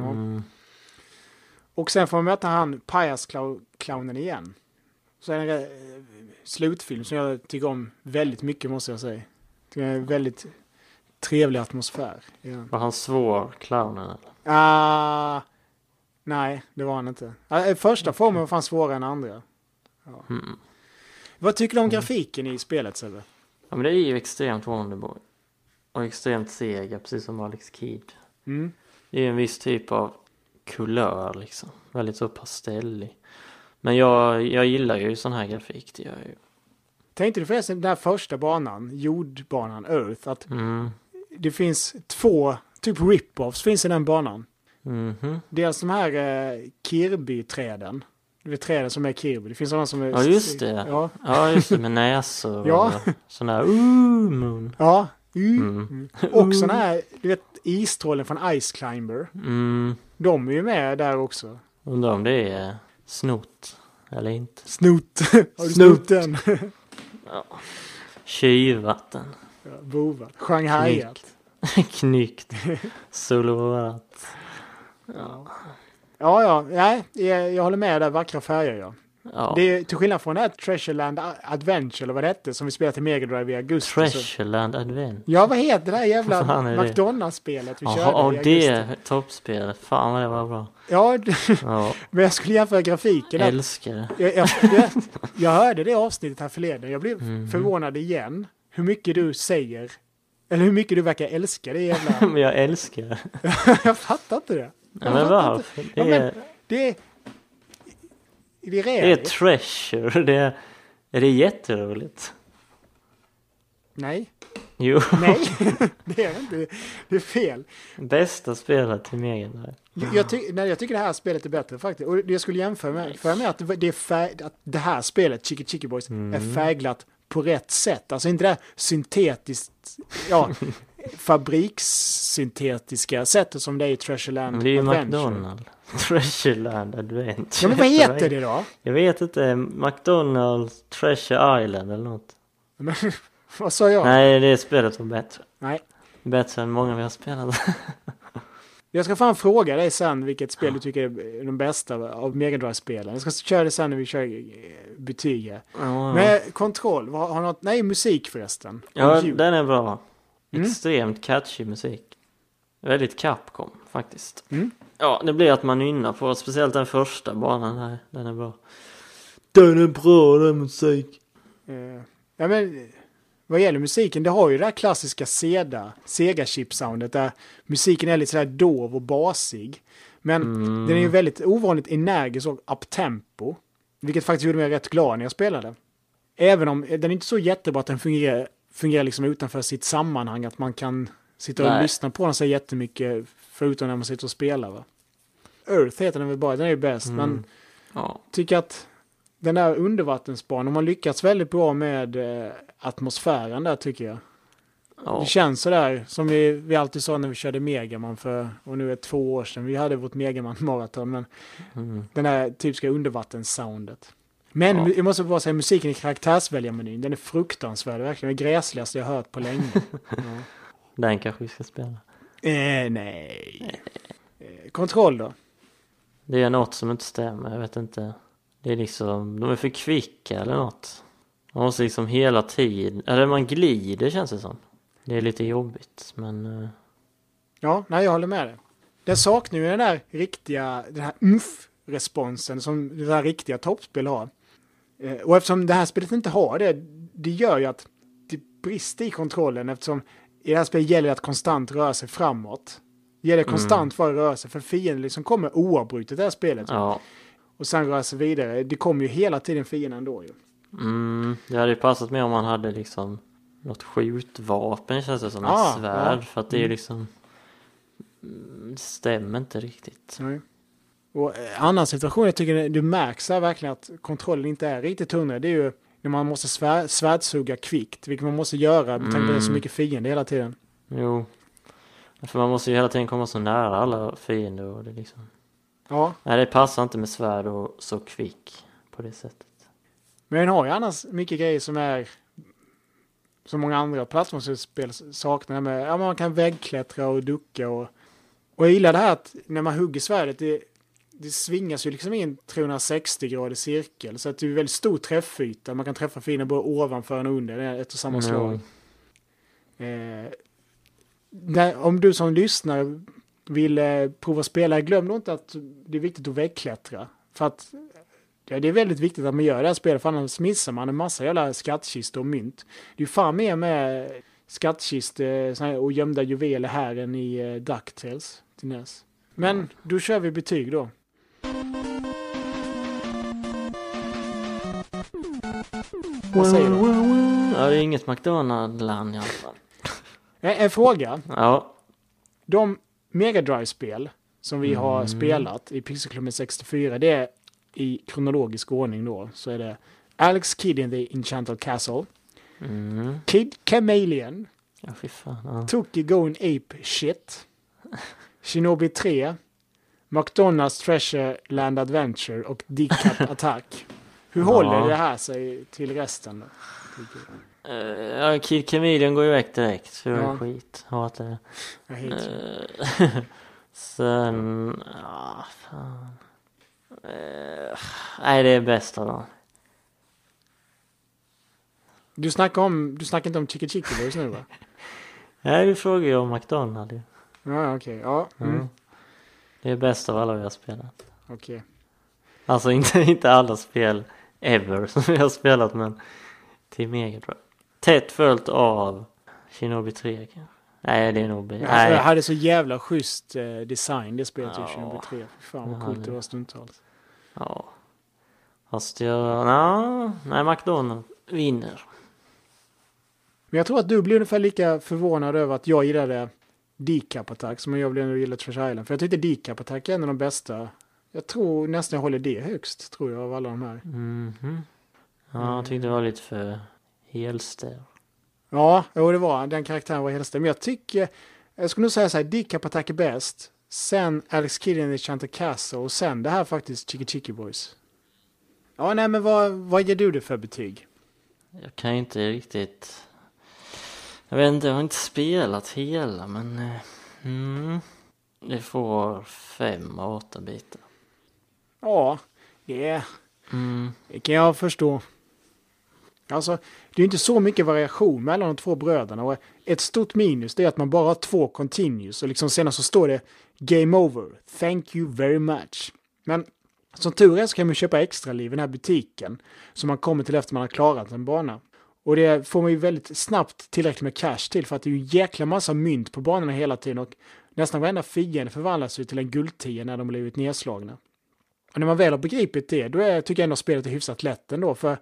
Och sen får man möta han pajasclownen igen. Så är det en slutfilm som jag tycker om väldigt mycket måste jag säga. Det är en väldigt trevlig atmosfär. Ja. Var han svår, clownen eller? Nej, det var han inte. Första formen var fan svårare än andra. Ja. Vad tycker du om grafiken i spelet, Sebbe? Ja, men det är ju extremt Wonderboy. Och extremt sega, precis som Alex Kidd. Det är en viss typ av kulör liksom. Väldigt så pastellig. Men jag gillar ju sån här grafik, det gör jag ju. Tänkte du förresten den där första banan, jordbanan Earth, att det finns 2 typ rip-offs finns i den banan. Dels de här Kirby-träden. Det är träden som är Kirby. Det finns sådana som är... Ja, just det. Ja, just det, med näsor och sådana här moon. Ja, och sådana här, du vet, istrollen från Ice Climber. De är ju med där också. Undrar om det är snott eller inte. Snott. Har du snott den? Ja. Kylvatten. Ja, bovat. Shanghaiat. Knyckt. Solorat. Ja. Nej, jag håller med där. Vackra färger, ja. Det är till skillnad från det här Treasureland Adventure, eller vad det hette, som vi spelade till Mega Drive i augusti. Treasureland Adventure? Ja, vad heter det här jävla McDonalds-spelet vi körde i augusti? Det toppspelet. Fan vad det var bra. Ja, men jag skulle jämföra grafiken. Älskar det. Jag hörde det avsnittet här förleden. Jag blev förvånad igen hur mycket du säger, eller hur mycket du verkar älska det jävla... Men jag älskar det. Jag fattar inte det. Men varför? Det är treasure. Är det jätteroligt? Nej. Jo. Nej, det är inte. Det är fel. Bästa spelet till Mega Drive. Jag tycker det här spelet är bättre faktiskt. Och jag skulle jämföra med att att det här spelet, Chicky Chicky Boys, är färglat på rätt sätt. Alltså inte det syntetiskt, fabrikssyntetiska sättet som det är i Treasureland Adventure. Det är ju McDonald's. Treasureland Adventure. Ja, men vad heter det då? Jag vet inte. McDonald's Treasure Island eller något. Men, vad sa jag? Nej, det spelet var bättre. Nej. Bättre än många vi har spelat. Jag ska fan fråga dig sen vilket spel du tycker är de bästa av Mega Drive-spelen. Jag ska köra det sen när vi kör betyg. Men kontroll, har något... Nej, musik förresten. Ja, den är bra. Extremt catchy musik. Väldigt Capcom faktiskt. Ja, det blir att man nynnar på, speciellt den första banan här. Den är bra. Den är bra, den musik. Ja, men vad gäller musiken, det har ju det här klassiska Sega-chip-soundet där musiken är lite sådär dov och basig. Men den är ju väldigt ovanligt energisk och uptempo. Vilket faktiskt gjorde mig rätt glad när jag spelade. Även om den är inte så jättebra att den fungerar liksom utanför sitt sammanhang, att man kan sitta och lyssna på den så jättemycket förutom när man sitter och spelar, va? Earth heter den väl bara, den är ju bäst, men tycker att den där undervattensbanan, de har lyckats väldigt bra med atmosfären där, tycker jag. Det känns sådär som vi alltid sa när vi körde Megaman och nu är det 2 år sedan vi hade vårt Megaman-maraton, men den här typiska undervattenssoundet. Men jag måste bara säga, musiken i karaktärsväljarmenyn, den är fruktansvärd. Verkligen det gräsligaste jag har hört på länge. Ja. Den kanske vi ska spela. Nej. Kontroll då? Det är något som inte stämmer, jag vet inte. Det är liksom, de är för kvicka eller något. Man måste liksom hela tiden, eller man glider känns det som. Det är lite jobbigt, men... Ja, nej, jag håller med dig. Den saknar ju den här responsen som det här riktiga toppspel har. Och eftersom det här spelet inte har det gör ju att det brister i kontrollen, eftersom i det här spelet gäller det att konstant röra sig framåt. Det gäller konstant för att röra sig, för fienden liksom kommer oavbrutet i det här spelet. Ja. Och sen röra sig vidare. Det kommer ju hela tiden fienden ändå ju. Det hade ju passat med om man hade liksom något skjutvapen, känns det som ett svärd. Ja. För att det är liksom... Det stämmer inte riktigt. Nej. Och annan situation, jag tycker du märks här verkligen att kontrollen inte är riktigt hundra. Det är ju när man måste svärdshugga kvickt, vilket man måste göra med tanke på att det är så mycket fiender hela tiden. Jo. För man måste ju hela tiden komma så nära alla fiender och det liksom... Ja. Nej, det passar inte med svärd och så kvick på det sättet. Men den har ju annars mycket grejer som är som många andra plattformsspel saknar. Med, man kan väggklättra och ducka och jag gillar det här att när man hugger svärdet det svingas ju liksom i en 360-gradig cirkel, så att det är väldigt stor träffyta. Man kan träffa fienden både ovanför och under ett och samma slag. Om du som lyssnar vill prova att spela, glöm då inte att det är viktigt att väggklättra. För att det är väldigt viktigt att man gör det här spelet, för annars missar man en massa jävla skattkistor och mynt. Det är ju fan mer med skattkistor och gömda juveler här än i DuckTales till NES. Men då kör vi betyg då. Vad säger du? Ja, det är inget McDonald's-land i alla fall. En fråga. Ja. De Mega Drive-spel som vi har spelat i Pixelklubben 64, det är i kronologisk ordning då. Så är det Alex Kidd in the Enchanted Castle. Kid Chameleon. Ja, fy fan. Ja. Tookie Going Ape Shit. Shinobi 3. McDonald's Treasure Land Adventure och Decap Attack. Hur håller det här sig till resten då? Ja, Kid Chameleon går ju väck direkt. Så är skit. Hatar det. Sen... fan. Nej, det är bästa då. Du snackar inte om Chicky Chicky Boys nu, va? Nej, vi frågar ju om McDonald's. Ja, okej. Ja. Det är bäst av alla vi har spelat. Okej. Alltså inte alla spel ever som vi har spelat, men till Mega Drive. Tätt följt av Shinobi 3 kanske. Nej, det är nog... Jag hade så jävla schysst design det spelet i Shinobi 3. Fan vad coolt det var stundtals. Ja. Fast nej, McDonald's vinner. Men jag tror att du blir ungefär lika förvånad över att jag gillade Decap Attack som jag blev när jag gillade Treasure Island. För jag tyckte Decap Attack är en av de bästa. Jag tror nästan jag håller det högst, tror jag, av alla de här. Ja, jag tyckte det var lite för helstäv. Ja, det var. Den karaktären var helstäv. Men jag skulle nog säga så här, Decap Attack är bäst. Sen Alex Kidd in the Enchanted Castle. Och sen det här faktiskt Chicky Chicky Boys. Ja, nej, men vad ger du det för betyg? Jag kan ju inte riktigt... Jag vet inte, jag har inte spelat hela, men... det får 5 av 8 bitar. Ja, det kan jag förstå. Alltså, det är inte så mycket variation mellan de två bröderna. Och ett stort minus det är att man bara har 2 continues. Och liksom senare så står det Game over. Thank you very much. Men som tur är så kan man köpa extra liv i den här butiken. Som man kommer till efter man har klarat en bana. Och det får man ju väldigt snabbt tillräckligt med cash till. För att det är ju en jäkla massa mynt på banorna hela tiden. Och nästan varenda fiende förvandlas ju till en guldtia när de blivit nedslagna. Och när man väl har begripit det, då tycker jag ändå spelet är hyfsat lätt ändå. För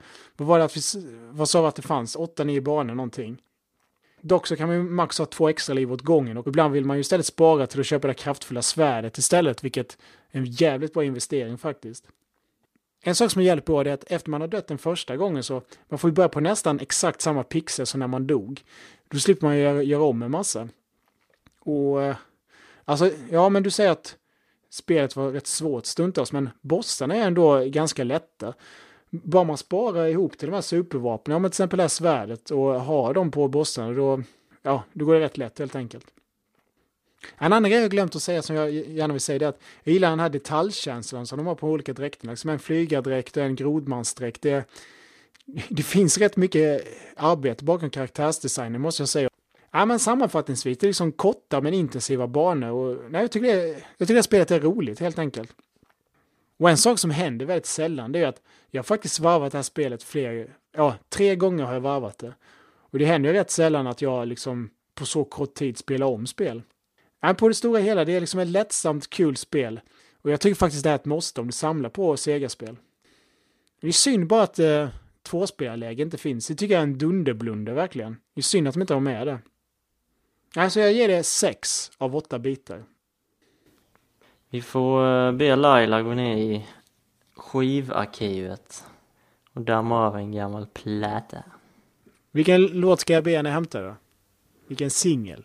vad sa vi att det fanns? 8-9 banor någonting. Dock så kan man ju max ha 2 extra liv åt gången. Och ibland vill man ju istället spara till att köpa det kraftfulla svärdet istället. Vilket är en jävligt bra investering faktiskt. En sak som är jävligt bra är att efter man har dött den första gången så man får ju börja på nästan exakt samma pixel som när man dog. Då slipper man ju göra om en massa. Och alltså, ja men du säger att spelet var rätt svårt stundtals, men bossarna är ändå ganska lätta. bara man sparar ihop till de här supervapnen, om till exempel det här svärdet och har dem på bossarna, då går det rätt lätt helt enkelt. En annan grej jag glömt att säga som jag gärna vill säga är att jag gillar den här detaljkänslan som de har på olika dräkterna. Liksom en flygardräkt och en grodmansdräkt. Det finns rätt mycket arbete bakom karaktärsdesignen måste jag säga. Ja, men sammanfattningsvis, det är liksom korta men intensiva banor. Och, jag tycker det spelet är roligt helt enkelt. Och en sak som händer väldigt sällan det är att jag har faktiskt varvat det här spelet 3 gånger har jag varvat det. Och det händer ju rätt sällan att jag liksom på så kort tid spelar om spel. Men på det stora hela, det är liksom ett lättsamt, kul spel. Och jag tycker faktiskt det är ett måste om du samlar på Sega-spel. Det är synd bara att tvåspelarläge inte finns. Det tycker jag är en dunderblunder verkligen. Det är synd att de inte har med det. Alltså jag ger det 6 av 8 bitar. Vi får be Laila gå ner i skivarkivet och damma av en gammal platta. Vilken låt ska jag be henne hämta då? Vilken singel?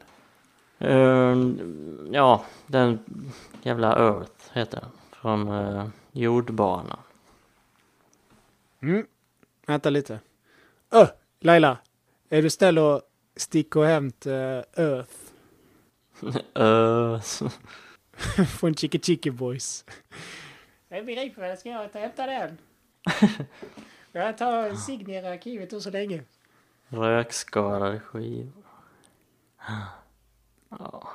Ja, den jävla Earth heter den. Från jordbanan. Vänta lite. Laila. Är du snäll och sticka och hämta Earth? Från Chicky Chicky Boys. Jag blir rik för det. Ska jag ta hämta den? Jag tar en signera arkivet och så länge. Rökskadade skivor. Ja.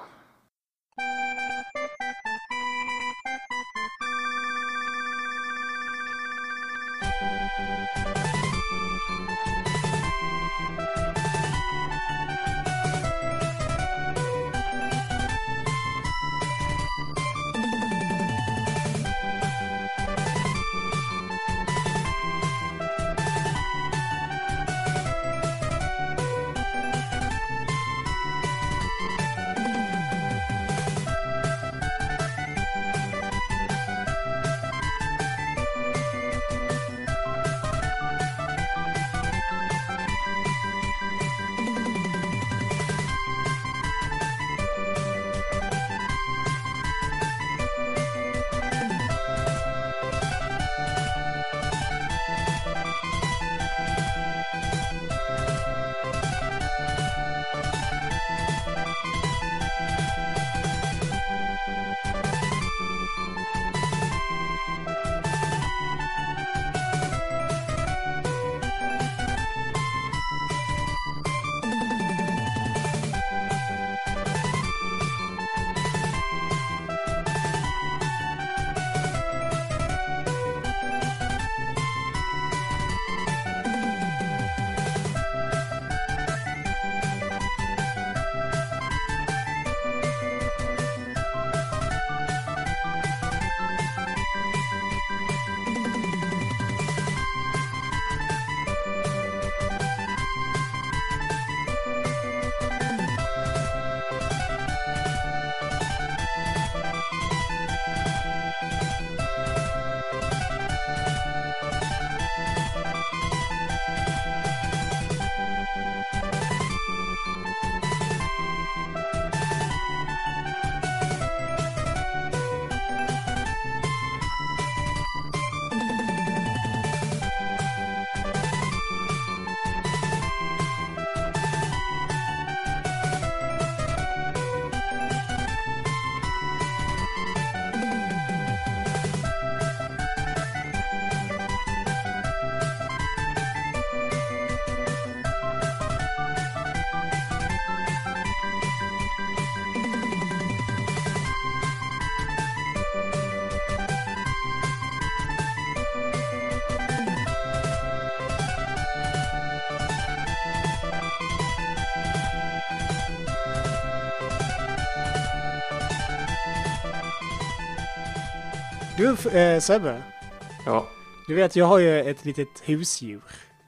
Du, Sebbe. Ja. Du vet, jag har ju ett litet husdjur.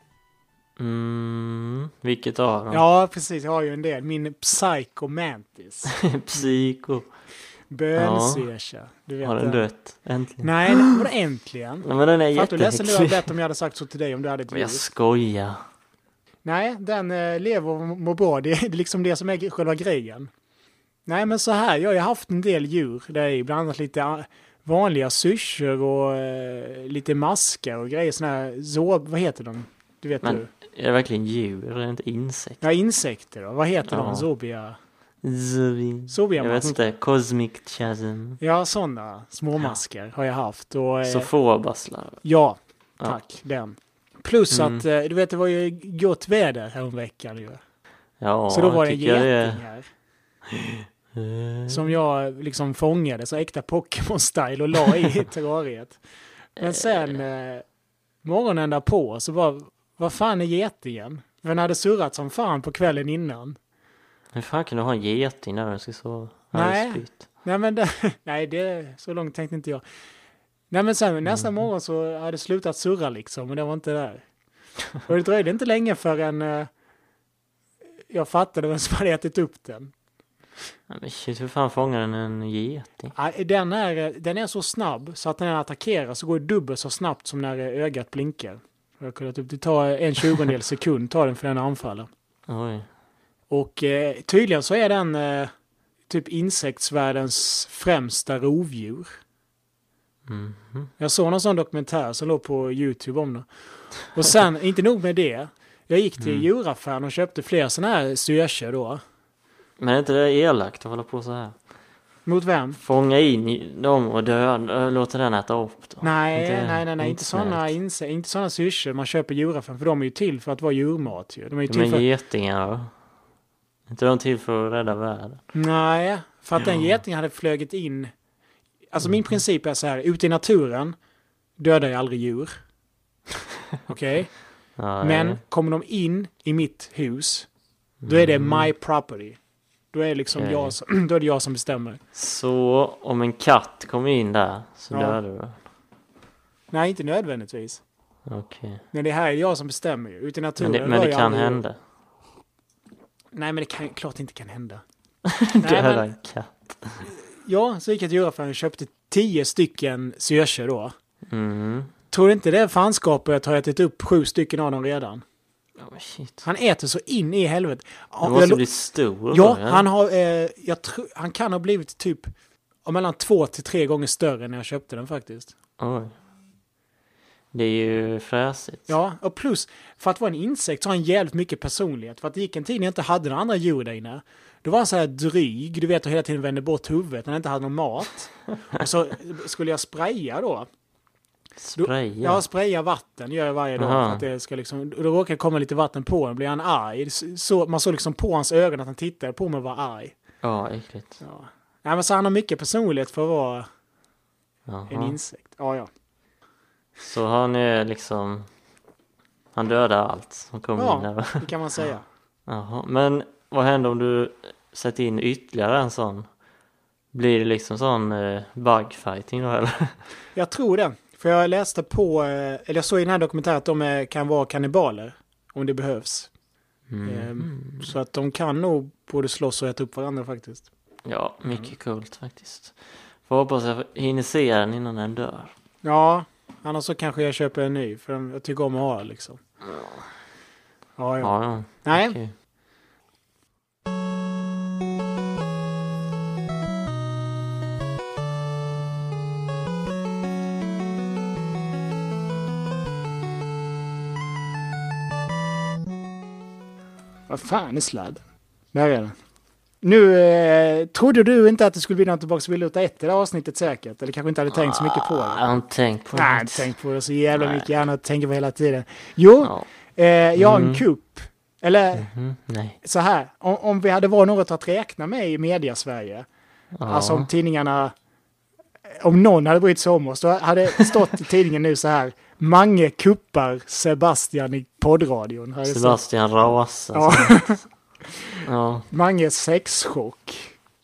Vilket av dem? Ja, precis. Jag har ju en del. Min Psycho Mantis. Psycho. Bönsesha. Du vet, har den dött? Äntligen. Nej, var det äntligen? Nej, men den är jättehäxig. Du ledsen du hade bett om jag hade sagt så till dig om du hade ett djur. Jag skojar. Nej, den lever och mår bra. Det är liksom det som är själva grejen. Nej, men så här. Jag har haft en del djur. Det är bland annat lite vanliga syrsor och lite maskar och grejer. Såna här, vad heter de? Du vet. Men du. är det verkligen djur eller inte insekter? Ja, insekter då. Vad heter de? Zobia. Jag vet inte. Cosmic Chasm. Ja, sådana småmaskar har jag haft. Och, Sofobaslar. Ja, tack. Den. Plus att, du vet, det var ju gott väder här om veckan ju. Ja, så då var det en geting här. Som jag liksom fångade så äkta Pokémon-style och la i terrariet. Men sen morgonen därpå så var vad fan är getingen? För den hade surrat som fan på kvällen innan. Hur fan kan du ha en geting när du ska sova? Nej, men så långt tänkte inte jag. Nej, men sen nästa morgon så hade det slutat surra liksom och det var inte där. Och det dröjde inte länge förrän jag fattade vem som hade ätit upp den. Men shit, hur fan fångar den en geting? Den är så snabb så att när den attackerar så går det dubbelt så snabbt som när ögat blinkar. Det tar 1/20 sekund tar den för den anfaller. Oj. Och tydligen så är den typ insektsvärldens främsta rovdjur. Mm-hmm. Jag såg någon sån dokumentär som låg på YouTube om det. Och sen, inte nog med det, jag gick till djuraffären och köpte fler såna här syrsor då. Men är inte det elakt att hålla på så här? Mot vem? Fånga in dem och låta den äta upp då. Nej. Inte såna syrsor man köper i djuraffären. För de är ju till för att vara djurmat ju. De är ju till för... getingar då? Inte de till för att rädda världen? Nej, för att den getingen hade flögit in. Alltså min princip är så här. Ute i naturen dödar jag aldrig djur. Okej? Men kommer de in i mitt hus, då är det my property. Då är liksom då är det jag som bestämmer. Så om en katt kommer in där så dödar du? Nej, inte nödvändigtvis. Okej. Men det här är jag som bestämmer ju. Ute i naturen. Men det kan hända. Nej, men det klart inte kan hända. Döda en katt. Ja, så gick jag till djuraffären och köpte 10 stycken syrsor då. Mm. Tror du inte det fanskapet har ätit upp 7 stycken av dem redan? Oh, shit. Han äter så in i helvete. Han måste bli stor. Ja, han har, han kan ha blivit typ mellan 2 till 3 gånger större när jag köpte den faktiskt. Oj. Det är ju fräsigt. Ja, och plus för att vara en insekt så har han jävligt mycket personlighet. För att det gick en tid när jag inte hade några andra djur där inne. Då var han så här dryg, du vet, och hela tiden vände bort huvudet när han inte hade någon mat. Och så skulle jag spraya då. Spraya? Spraya vatten gör jag varje dag. För att det ska liksom, då råkar komma lite vatten på den, blir han arg. Man såg liksom på hans ögon att han tittade på mig och var arg. Ja, äckligt. Ja. Nej, men så han har mycket personlighet för att vara en insekt. Ja. Så han är liksom... Han dödar allt som kommer in där. Ja, det kan man säga. Jaha, men vad händer om du sätter in ytterligare en sån? Blir det liksom sån bugfighting då eller? Jag tror det. För jag läste på, eller jag såg i den här dokumentären att de kan vara kannibaler om det behövs. Så att de kan nog både slåss och äta upp varandra faktiskt. Ja, mycket coolt faktiskt. Får hoppas jag hinner se den innan den dör. Ja, annars så kanske jag köper en ny. För jag tycker om att ha liksom. Ja. Nej. Okay. Vad fan är sladden? Där är den. Nu trodde du inte att det skulle bli något tillbaka till Vildota 1 i det avsnittet säkert? Eller kanske inte hade tänkt så mycket på det? Jag har inte tänkt på det. Nej, jag har inte tänkt på det så jävla mycket. Jag har tänkt på hela tiden. Jo, jag har en kupp. Eller så här. Om vi hade varit något att räkna med i media-Sverige. Alltså om tidningarna... Om någon hade brytt sig om oss, då hade det stått i tidningen nu så här: Mange kuppar Sebastian i poddradion. Sebastian rasar. Ja. Ja. Manges sexchock.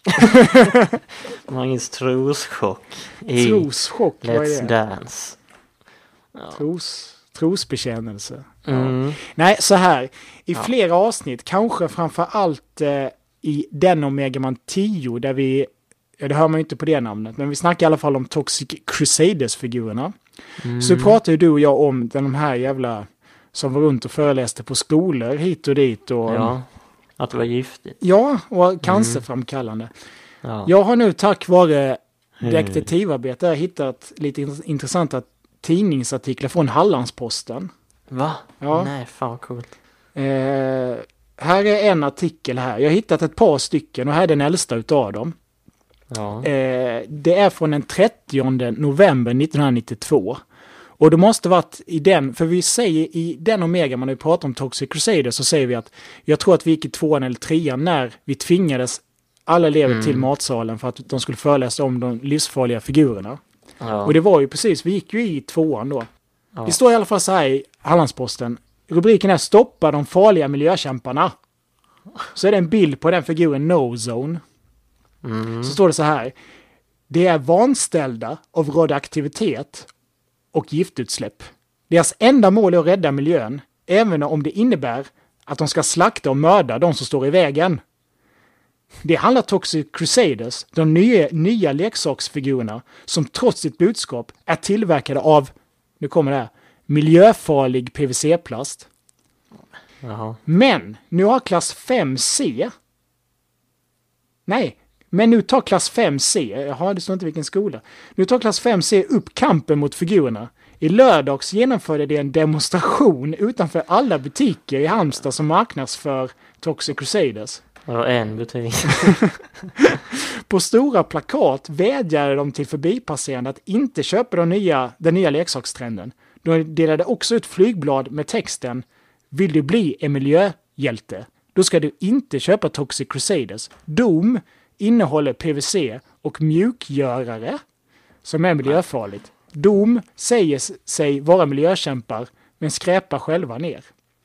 Manges troschock. Troschock, vad är det? Let's Dance. Ja. Trosbekännelse. Ja. Nej, så här. I flera avsnitt, kanske framför allt i den om Mega Man 10, där vi... Ja, det hör man ju inte på det namnet. Men vi snackar i alla fall om Toxic Crusaders-figurerna. Så pratar ju du och jag om de här jävla... Som var runt och föreläste på skolor hit och dit. Och, ja, att det var giftigt. Ja, och cancerframkallande. Ja. Jag har nu tack vare detektivarbete. Jag har hittat lite intressanta tidningsartiklar från Hallandsposten. Va? Ja. Nej, fan vad coolt. Här är en artikel här. Jag har hittat ett par stycken och här är den äldsta utav dem. Ja. Det är från den 30 november 1992. Och det måste varit i den, för vi säger i den Omega, man har ju pratat om Toxic Crusaders, så säger vi att jag tror att vi gick i 2:an eller 3:an när vi tvingades alla elever till matsalen för att de skulle föreläsa om de livsfarliga figurerna. Ja. Och det var ju precis, vi gick ju i 2:an då. Ja. Det står i alla fall så här i Hallandsposten. Rubriken är Stoppa de farliga miljökämparna. Så är det en bild på den figuren No Zone. Så står det så här. Det är vanställda av radioaktivitet och giftutsläpp. Deras enda mål är att rädda miljön, även om det innebär att de ska slakta och mörda de som står i vägen. Det handlar Toxic Crusaders, de nya leksaksfigurerna som trots sitt budskap är tillverkade av, nu kommer det här, miljöfarlig PVC-plast. Jaha. Men nu har klass 5C. Nej, men nu tar klass 5C, jaha, det står inte vilken skola. Nu tar klass 5C upp kampen mot figurerna. I lördags genomförde det en demonstration utanför alla butiker i Halmstad som marknadsför Toxic Crusaders. Det var en butik. På stora plakat vädjade de till förbipasserande att inte köpa den nya leksakstrenden. De delade också ut flygblad med texten Vill du bli en miljöhjälte? Då ska du inte köpa Toxic Crusaders. Dom innehåller PVC och mjukgörare som är miljöfarligt. Dom säger sig vara miljökämpar men skräpar själva ner.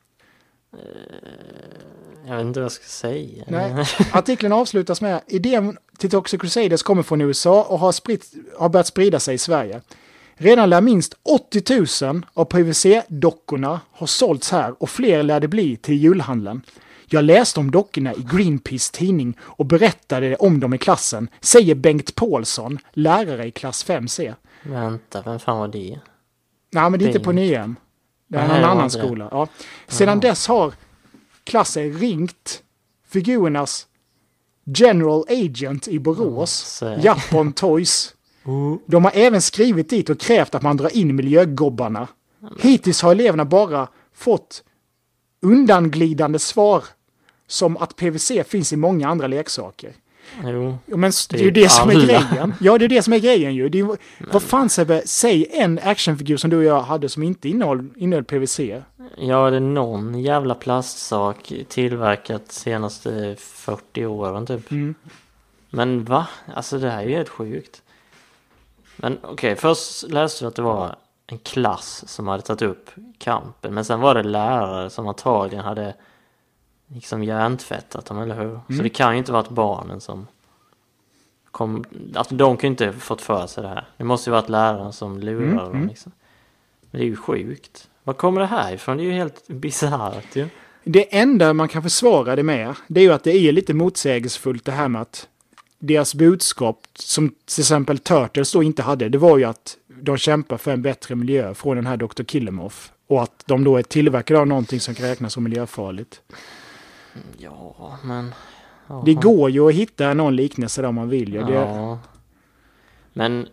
Jag vet inte vad jag ska säga. Nej. Artikeln avslutas med idén till Toxic Crusaders kommer från USA och har börjat sprida sig i Sverige. Redan lär minst 80 000 av PVC-dockorna har sålts här och fler lär det bli till julhandeln. Jag läste om dockorna i Greenpeace tidning och berättade om dem i klassen, säger Bengt Paulsson, lärare i klass 5C. Vänta, vem fan var det? Nej, men det är inte på Nyhem. Det är en annan skola. Ja. Sedan dess har klassen ringt figurernas General Agent i Borås, Japan Toys. De har även skrivit dit och krävt att man drar in miljögobbarna. Hittills har eleverna bara fått undanglidande svar som att PVC finns i många andra leksaker. Jo, men det är ju det som är grejen. Ja, det är det som är grejen ju. Vad fan Sebbe, säg en actionfigur som du och jag hade som inte innehöll PVC. Ja, det är någon jävla plastsak tillverkat senaste 40 åren typ. Men va? Alltså det här är ju helt sjukt. Men okej, först läste du att det var en klass som hade tagit upp kampen. Men sen var det lärare som antagligen hade liksom hjärntvättat dem, eller hur? Så det kan ju inte varit barnen som kom. Alltså de kan ju inte fått för sig det här. Det måste ju varit läraren som lurade dem liksom. Men det är ju sjukt. Var kommer det här ifrån? Det är ju helt bisarrt ju. Det enda man kan försvara det med, det är ju att det är lite motsägelsefullt det här med att deras budskap, som till exempel Turtles då inte hade, det var ju att de kämpar för en bättre miljö från den här Dr. Killemoff. Och att de då är tillverkade av någonting som kan räknas som miljöfarligt. Ja, men... Aha. Det går ju att hitta någon liknelse där man vill. Ja. Men...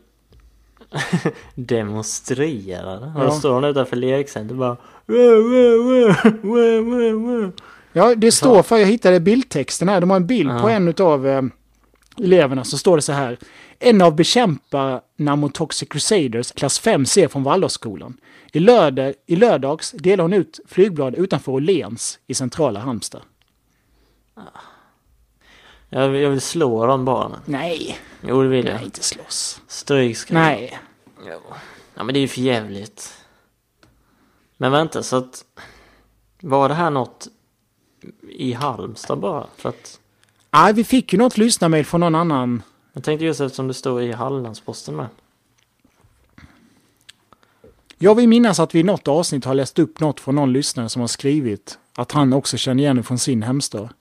demonstrerade. Och då står de utanför lekcenter bara... Ja, det står för jag hittade bildtexten här. De har en bild på en av eleverna, så står det så här. En av bekämparna mot Toxic Crusaders, klass 5C från Waldorfskolan. I lördags delar hon ut flygblad utanför Åhléns i centrala Halmstad. Jag vill slå de barnen. Nej. Jo, det vill jag. Nej, inte slåss. Strykskräck. Nej. Jo. Ja, men det är ju för jävligt. Men vänta, så att... Var det här något i Halmstad bara? För att... Nej, vi fick ju något lyssnarmail från någon annan. Jag tänkte just eftersom det står i Hallandsposten med. Jag vill minnas att vi i något avsnitt har läst upp något från någon lyssnare som har skrivit att han också känner igen det från sin hemstad.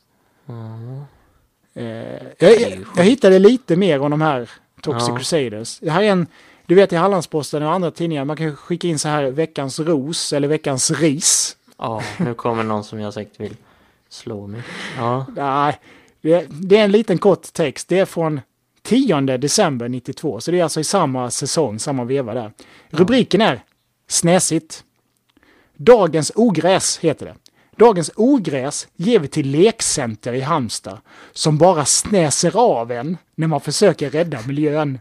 Jag hittade lite mer om de här Toxic Crusaders. Det här är du vet i Hallandsposten och andra tidningar, man kan skicka in så här veckans ros eller veckans ris. Ja, nu kommer någon som jag säkert vill slå mig. Ja. Nej, det är en liten kort text. Det är från 10 december 92. Så det är alltså i samma säsong, samma veva där. Rubriken är Snäsigt. Dagens ogräs heter det. Dagens ogräs ger vi till lekcenter i Halmstad som bara snäser av en när man försöker rädda miljön.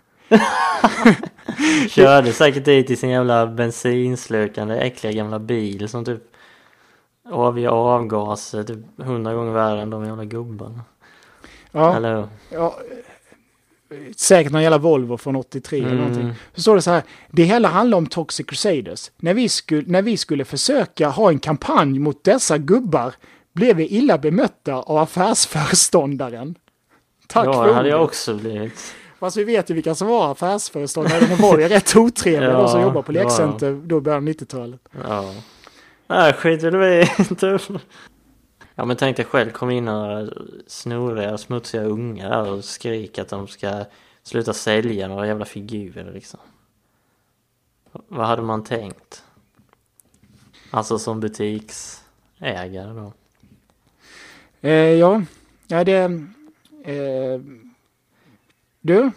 Körde säkert dit i sin jävla bensinslökande äckliga gamla bil som typ avger avgaser typ 100 gånger värre än de jävla gubbarna. Ja, eller ja, säkert någon jävla Volvo från 83 eller någonting. Så står det så här, det hela handlar om Toxic Crusaders. När vi skulle försöka ha en kampanj mot dessa gubbar blev vi illa bemötta av affärsföreståndaren. Tack för det hade ordet. jag också blivit. Fast vi vet ju vilka som var affärsföreståndare. De var ju rätt otrevliga, de som jobbar på lekcenter då början av 90-talet. Ja. Nej, skit vill du inte. Ja, men tänk dig själv, kom in och snoriga, smutsiga ungar där och skrika att de ska sluta sälja några jävla figurer liksom. Vad hade man tänkt? Alltså som butiksägare då? Du?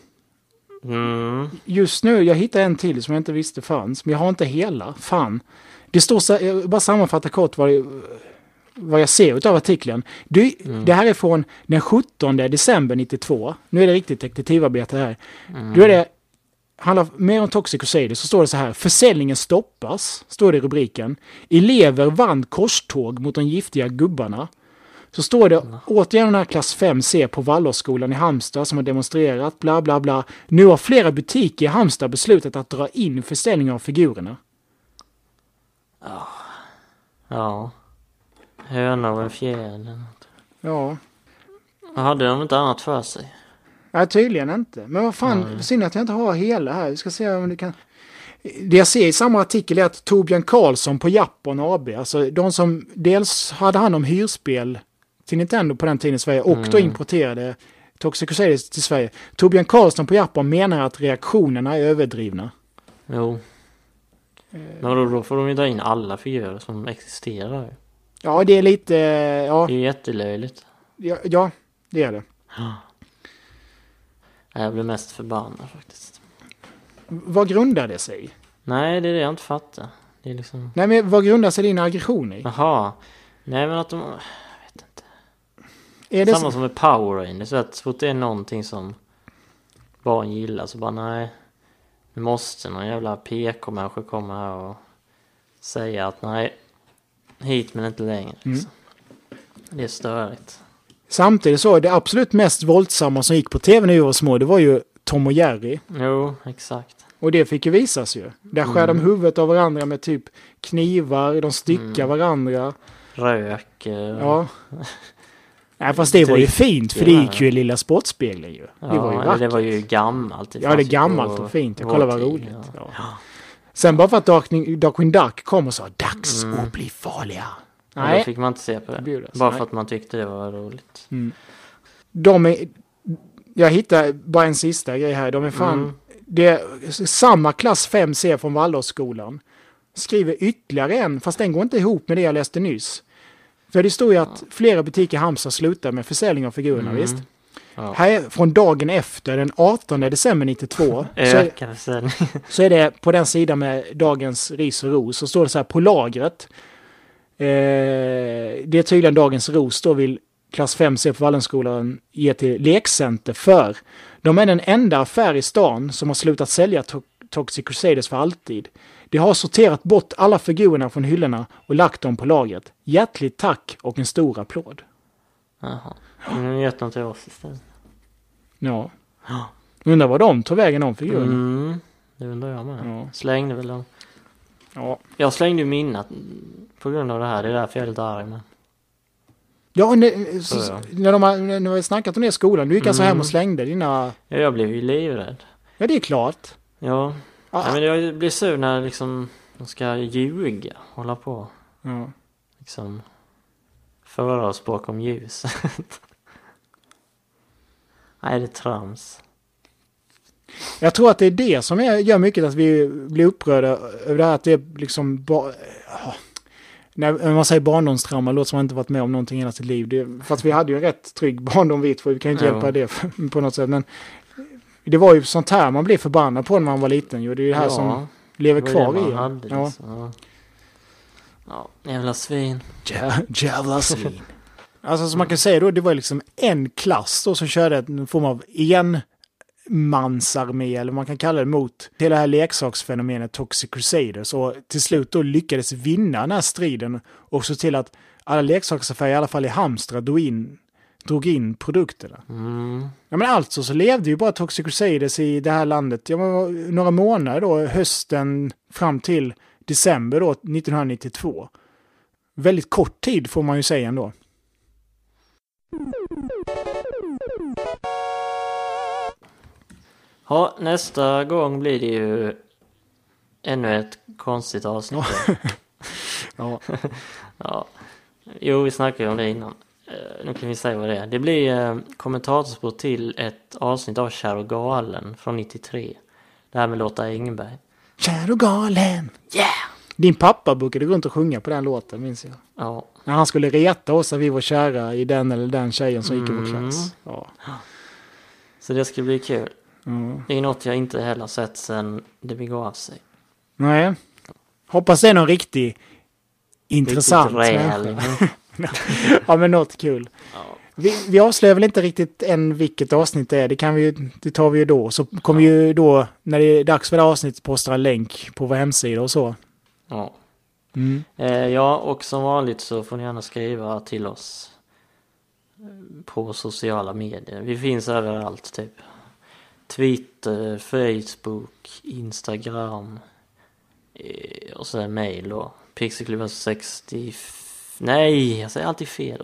Just nu, jag hittade en till som jag inte visste fanns, men jag har inte hela. Fan. Det står så, jag bara sammanfattar kort vad jag ser utav artikeln. Det här är från den 17 december 92. Nu är det riktigt detektivarbete här. Då är det, handlar mer om Toxic Crusaders, så står det så här: försäljningen stoppas, står det i rubriken. Elever vann korståg mot de giftiga gubbarna. Så står det återigen den här klass 5C på Waldorfskolan i Halmstad som har demonstrerat, bla bla bla. Nu har flera butiker i Halmstad beslutat att dra in försäljning av figurerna. Ja. Höna och en fjäder. Ja. Hade de inte annat för sig? Nej, tydligen inte. Men vad fan, synd att jag inte har hela här. Vi ska se om det kan... Det jag ser i samma artikel är att Torbjörn Karlsson på Japan AB, alltså de som dels hade hand om hyrspel till Nintendo på den tiden i Sverige och då importerade Toxic Crusaders till Sverige. Torbjörn Karlsson på Japan menar att reaktionerna är överdrivna. Jo. Men då får de ju dra in alla figurer som existerar. Ja, det är lite... Ja. Det är jättelöjligt. Ja, det är det. Jag blir mest förbannad faktiskt. Vad grundar det sig? Nej, det är det jag inte fattar. Det är liksom... Nej, men vad grundar sig din aggression i? Jaha. Nej, men att de... Jag vet inte. Är det samma som med Power Rangers. Så att så fort det är någonting som barn gillar så bara nej. Nu måste någon jävla PK-människa komma här och säga att nej, hit men inte längre. Liksom. Det är störigt. Samtidigt så är det absolut mest våldsamma som gick på tv när vi var små, det var ju Tom och Jerry. Jo, exakt. Och det fick ju visas ju. Där skär de huvudet av varandra med typ knivar, de styckar varandra. Rök. Ja. Nej, fast det var ju fint, för det gick ju i Lilla Sportspegeln ju. Ja, det var ju vackert. Det var ju gammalt. Ja, det är gammalt och fint. Jag kollar vad roligt. Ja. Ja. Sen bara för att Darkwing Duck kom och sa dags att bli farliga. Nej. Då fick man inte se på det. Bjudas. Bara för att man tyckte det var roligt. Jag hittade bara en sista grej här. De är fan... Det är samma klass 5C från Waldorfskolan. Skriver ytterligare en, fast den går inte ihop med det jag läste nyss. För det står ju att flera butiker i Halmstad slutar med försäljning av figurerna, visst? Ja. Här är från dagen efter, den 18 december 92. Så är det på den sidan med dagens ris och ros. Så står det så här på lagret. Det är tydligen dagens ros. Då vill klass 5C på Waldorfskolan ge till lekcenter för. De är den enda affär i stan som har slutat sälja Toxic Crusaders för alltid. De har sorterat bort alla figurerna från hyllorna och lagt dem på lagret. Hjärtligt tack och en stor applåd. Jaha. Nu gett dem till oss istället. Ja. Undrar vad de tog vägen om figurerna. Det undrar jag med. Ja. Slängde väl dem. Ja. Jag slängde ju minnet på grund av det här. Det är därför jag är lite arg med. Ja, när de har snackat om det i skolan, du gick alltså hem och slängde dina... Ja, jag blev ju livrädd. Ja, det är klart. Ja. Nej, men jag blir sur när liksom de ska ljuga, hålla på. Ja. Liksom föra oss bakom ljuset. Nej, det är trams. Jag tror att det är det som gör mycket att vi blir upprörda över det här, att det är liksom... När man säger barndomstrauma, låter som man inte varit med om någonting hela sitt liv. Fast vi hade ju en rätt trygg barndom, vi kan ju inte hjälpa det på något sätt. Men Det var ju sånt här man blev förbannad på när man var liten. Det är ju det här som lever kvar i. Ja, jävla svin. Jävla svin. Alltså som man kan säga då, det var liksom en klass då som körde en form av enmansarmé, eller man kan kalla det, mot hela det här leksaksfenomenet Toxic Crusaders. Och till slut då lyckades vinna den här striden och så till att alla leksaksaffärer, i alla fall i Halmstad, drog in produkterna. Ja, men alltså så levde ju bara Toxic Crusaders i det här landet några månader då, hösten fram till december då, 1992. Väldigt kort tid får man ju säga ändå. Ja, nästa gång blir det ju ännu ett konstigt avsnitt. Ja. Ja. Jo, vi snackade ju om det innan. Nu kan vi säga vad det är. Det blir kommentatorspår till ett avsnitt av Kär och galen från 93. Det här med Lotta Engberg. Kär och galen! Yeah! Din pappa brukade gå runt och sjunga på den låten, minns jag. Ja. När han skulle reta oss att vi var kära i den eller den tjejen som gick i vår klass. Ja. Så det ska bli kul. Det är något jag inte heller sett sen det begav av sig. Nej. Hoppas det är någon riktigt intressant människa. Ja, men något kul. Ja. Vi avslöjar väl inte riktigt än vilket avsnitt det är. Det tar vi ju då. Så kommer ju då, när det är dags för det avsnittet, posta en länk på vår hemsida och så. Ja. Ja, och som vanligt så får ni gärna skriva till oss på sociala medier. Vi finns överallt typ. Twitter, Facebook, Instagram och så mail då. Pixelklubben 60. Nej, jag säger alltid fel.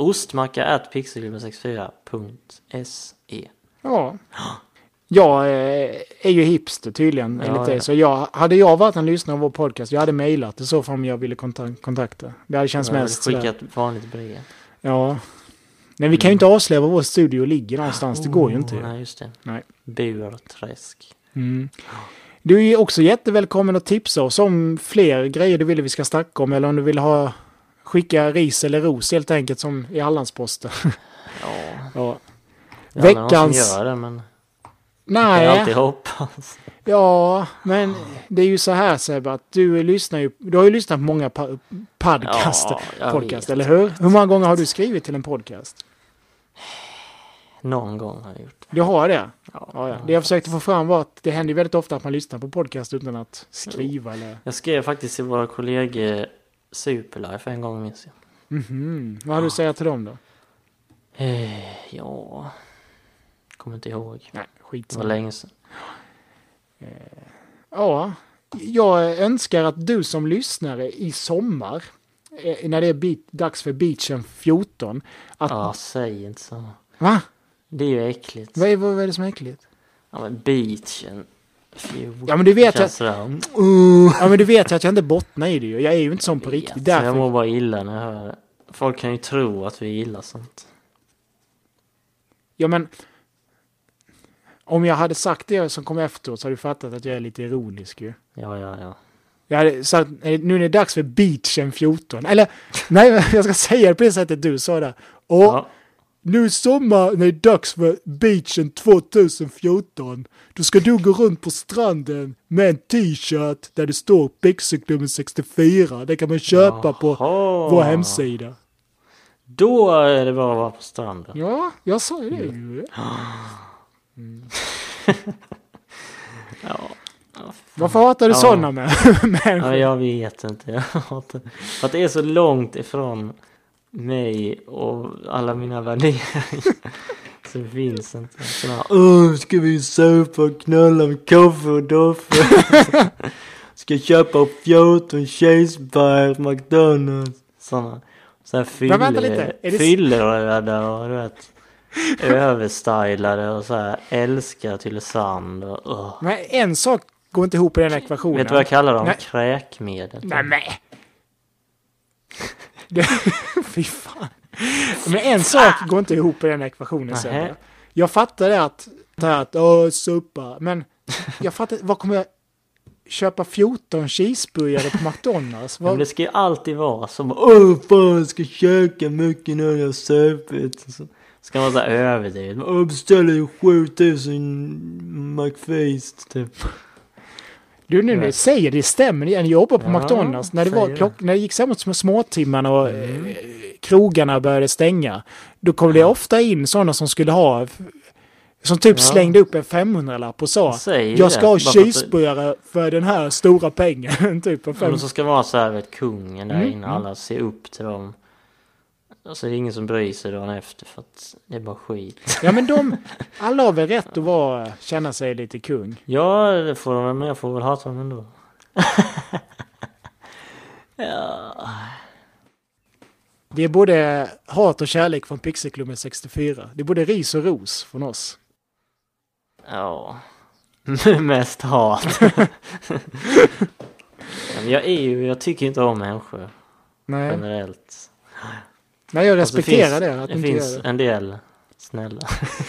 Ostmacka@pixelklubben64.se. Ja. Jag är ju hipster tydligen enligt det. Så hade jag varit en lyssnare av vår podcast, jag hade mejlat det så för om jag ville kontakta. Det hade känts mest skickat vanligt brev. Ja. Men vi kan ju inte avslöja var vår studio ligger någonstans. Det går ju inte. Nej, just det. Nej. Burträsk. Du är också jättevälkommen att tipsa oss om fler grejer du vill vi ska snacka om. Eller om du vill skicka ris eller ros helt enkelt som i Hallandsposten. Ja. Veckans... gör det, men... Nej. Jag alltid hoppas. Ja, men det är ju så här, Sebbe, att du har ju lyssnat på många podcast, eller hur? Hur många gånger har du skrivit till en podcast? Någon gång har jag gjort det. Du har det? Ja. Det jag försökte få fram var att det händer väldigt ofta att man lyssnar på podcast utan att skriva. Eller... Jag skrev faktiskt till våra kollegor Superlife en gång, minns jag. Vad har du att säga till dem då? Ja... Kommer inte ihåg. Nej, skit. Det var länge sedan. Ja, jag önskar att du som lyssnare i sommar, när det är dags för Beachen 14... Säg inte så. Va? Det är ju äckligt. Vad är det som är äckligt? Ja, men Beachen 14... Ja, men du vet att... Ja, men du vet att jag inte bottnar i det. Jag är ju inte sån på riktigt. Därför... Jag mår bara illa när jag hör det. Folk kan ju tro att vi gillar sånt. Ja, men... Om jag hade sagt det som kom efteråt så hade du fattat att jag är lite ironisk ju. Ja. Jag hade sagt, nu är det dags för Beachen 14. Eller, nej, jag ska säga det på det sättet du sa det. Nu är sommar, när det är dags för Beachen 2014. Då ska du gå runt på stranden med en t-shirt där det står Pixelklubben 64. Det kan man köpa på vår hemsida. Då är det bara att vara på stranden. Ja, jag sa ju det ju. Varför hatar du sådana med? Ja, jag vet inte. Jag hatar att det är så långt ifrån mig och alla mina värderingar. Så det finns inte sådana. Ska vi supa och knulla med kaffe och doffe? Ska köpa 14 cheeseburgare på McDonald's. Sådana. Så här fylleröda och du vet. Överstylade och så här älskar till sand och Men en sak går inte ihop i den ekvationen. Vet du vad jag kallar dem? Kräkmedel. Nej. Fy fan. Men en sak går inte ihop i den ekvationen. Jag fattar det att suppa. Men jag fattar, vad kommer jag köpa 14 cheeseburgare på McDonald's? Men det ska ju alltid vara som fan ska käka mycket när jag har supit. Ska man så här överdrivet. Beställer 7000 McFeast typ. Du nu säger det stämmer igen. Jag jobbar på McDonalds när det var när det gick samma småtimmarna och krogarna började stänga. Då kom det ofta in sådana som skulle ha som typ slängde upp en 500-lapp och sa jag ska ha cheeseburgare för den här stora pengen. Typ av 500. Och så ska vara så här vet kungen där inne. Alla ser upp till dem. Alltså det är ingen som bryr sig dagen efter för att det är bara skit. Ja men alla har väl rätt att känna sig lite kung. Ja det får de, men jag får väl hata dem ändå. Ja. Det är både hat och kärlek från Pixelklubben 64. Det är både ris och ros från oss. Ja. Mest hat. Jag tycker inte om människor. Nej. Generellt. Nej, jag respekterar det. Det finns en del snälla.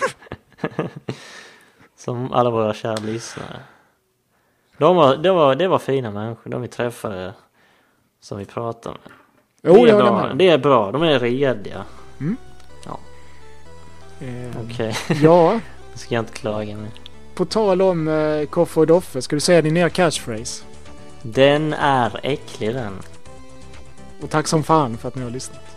Som alla våra kära lyssnare. Det var fina människor. De vi träffade. Som vi pratade med. Det är bra. De är rediga. Ja. Okej. Ja. Det ska jag inte klaga med. På tal om Koffe och Doffe. Ska du säga din nya catchphrase? Den är äcklig den. Och tack som fan för att ni har lyssnat.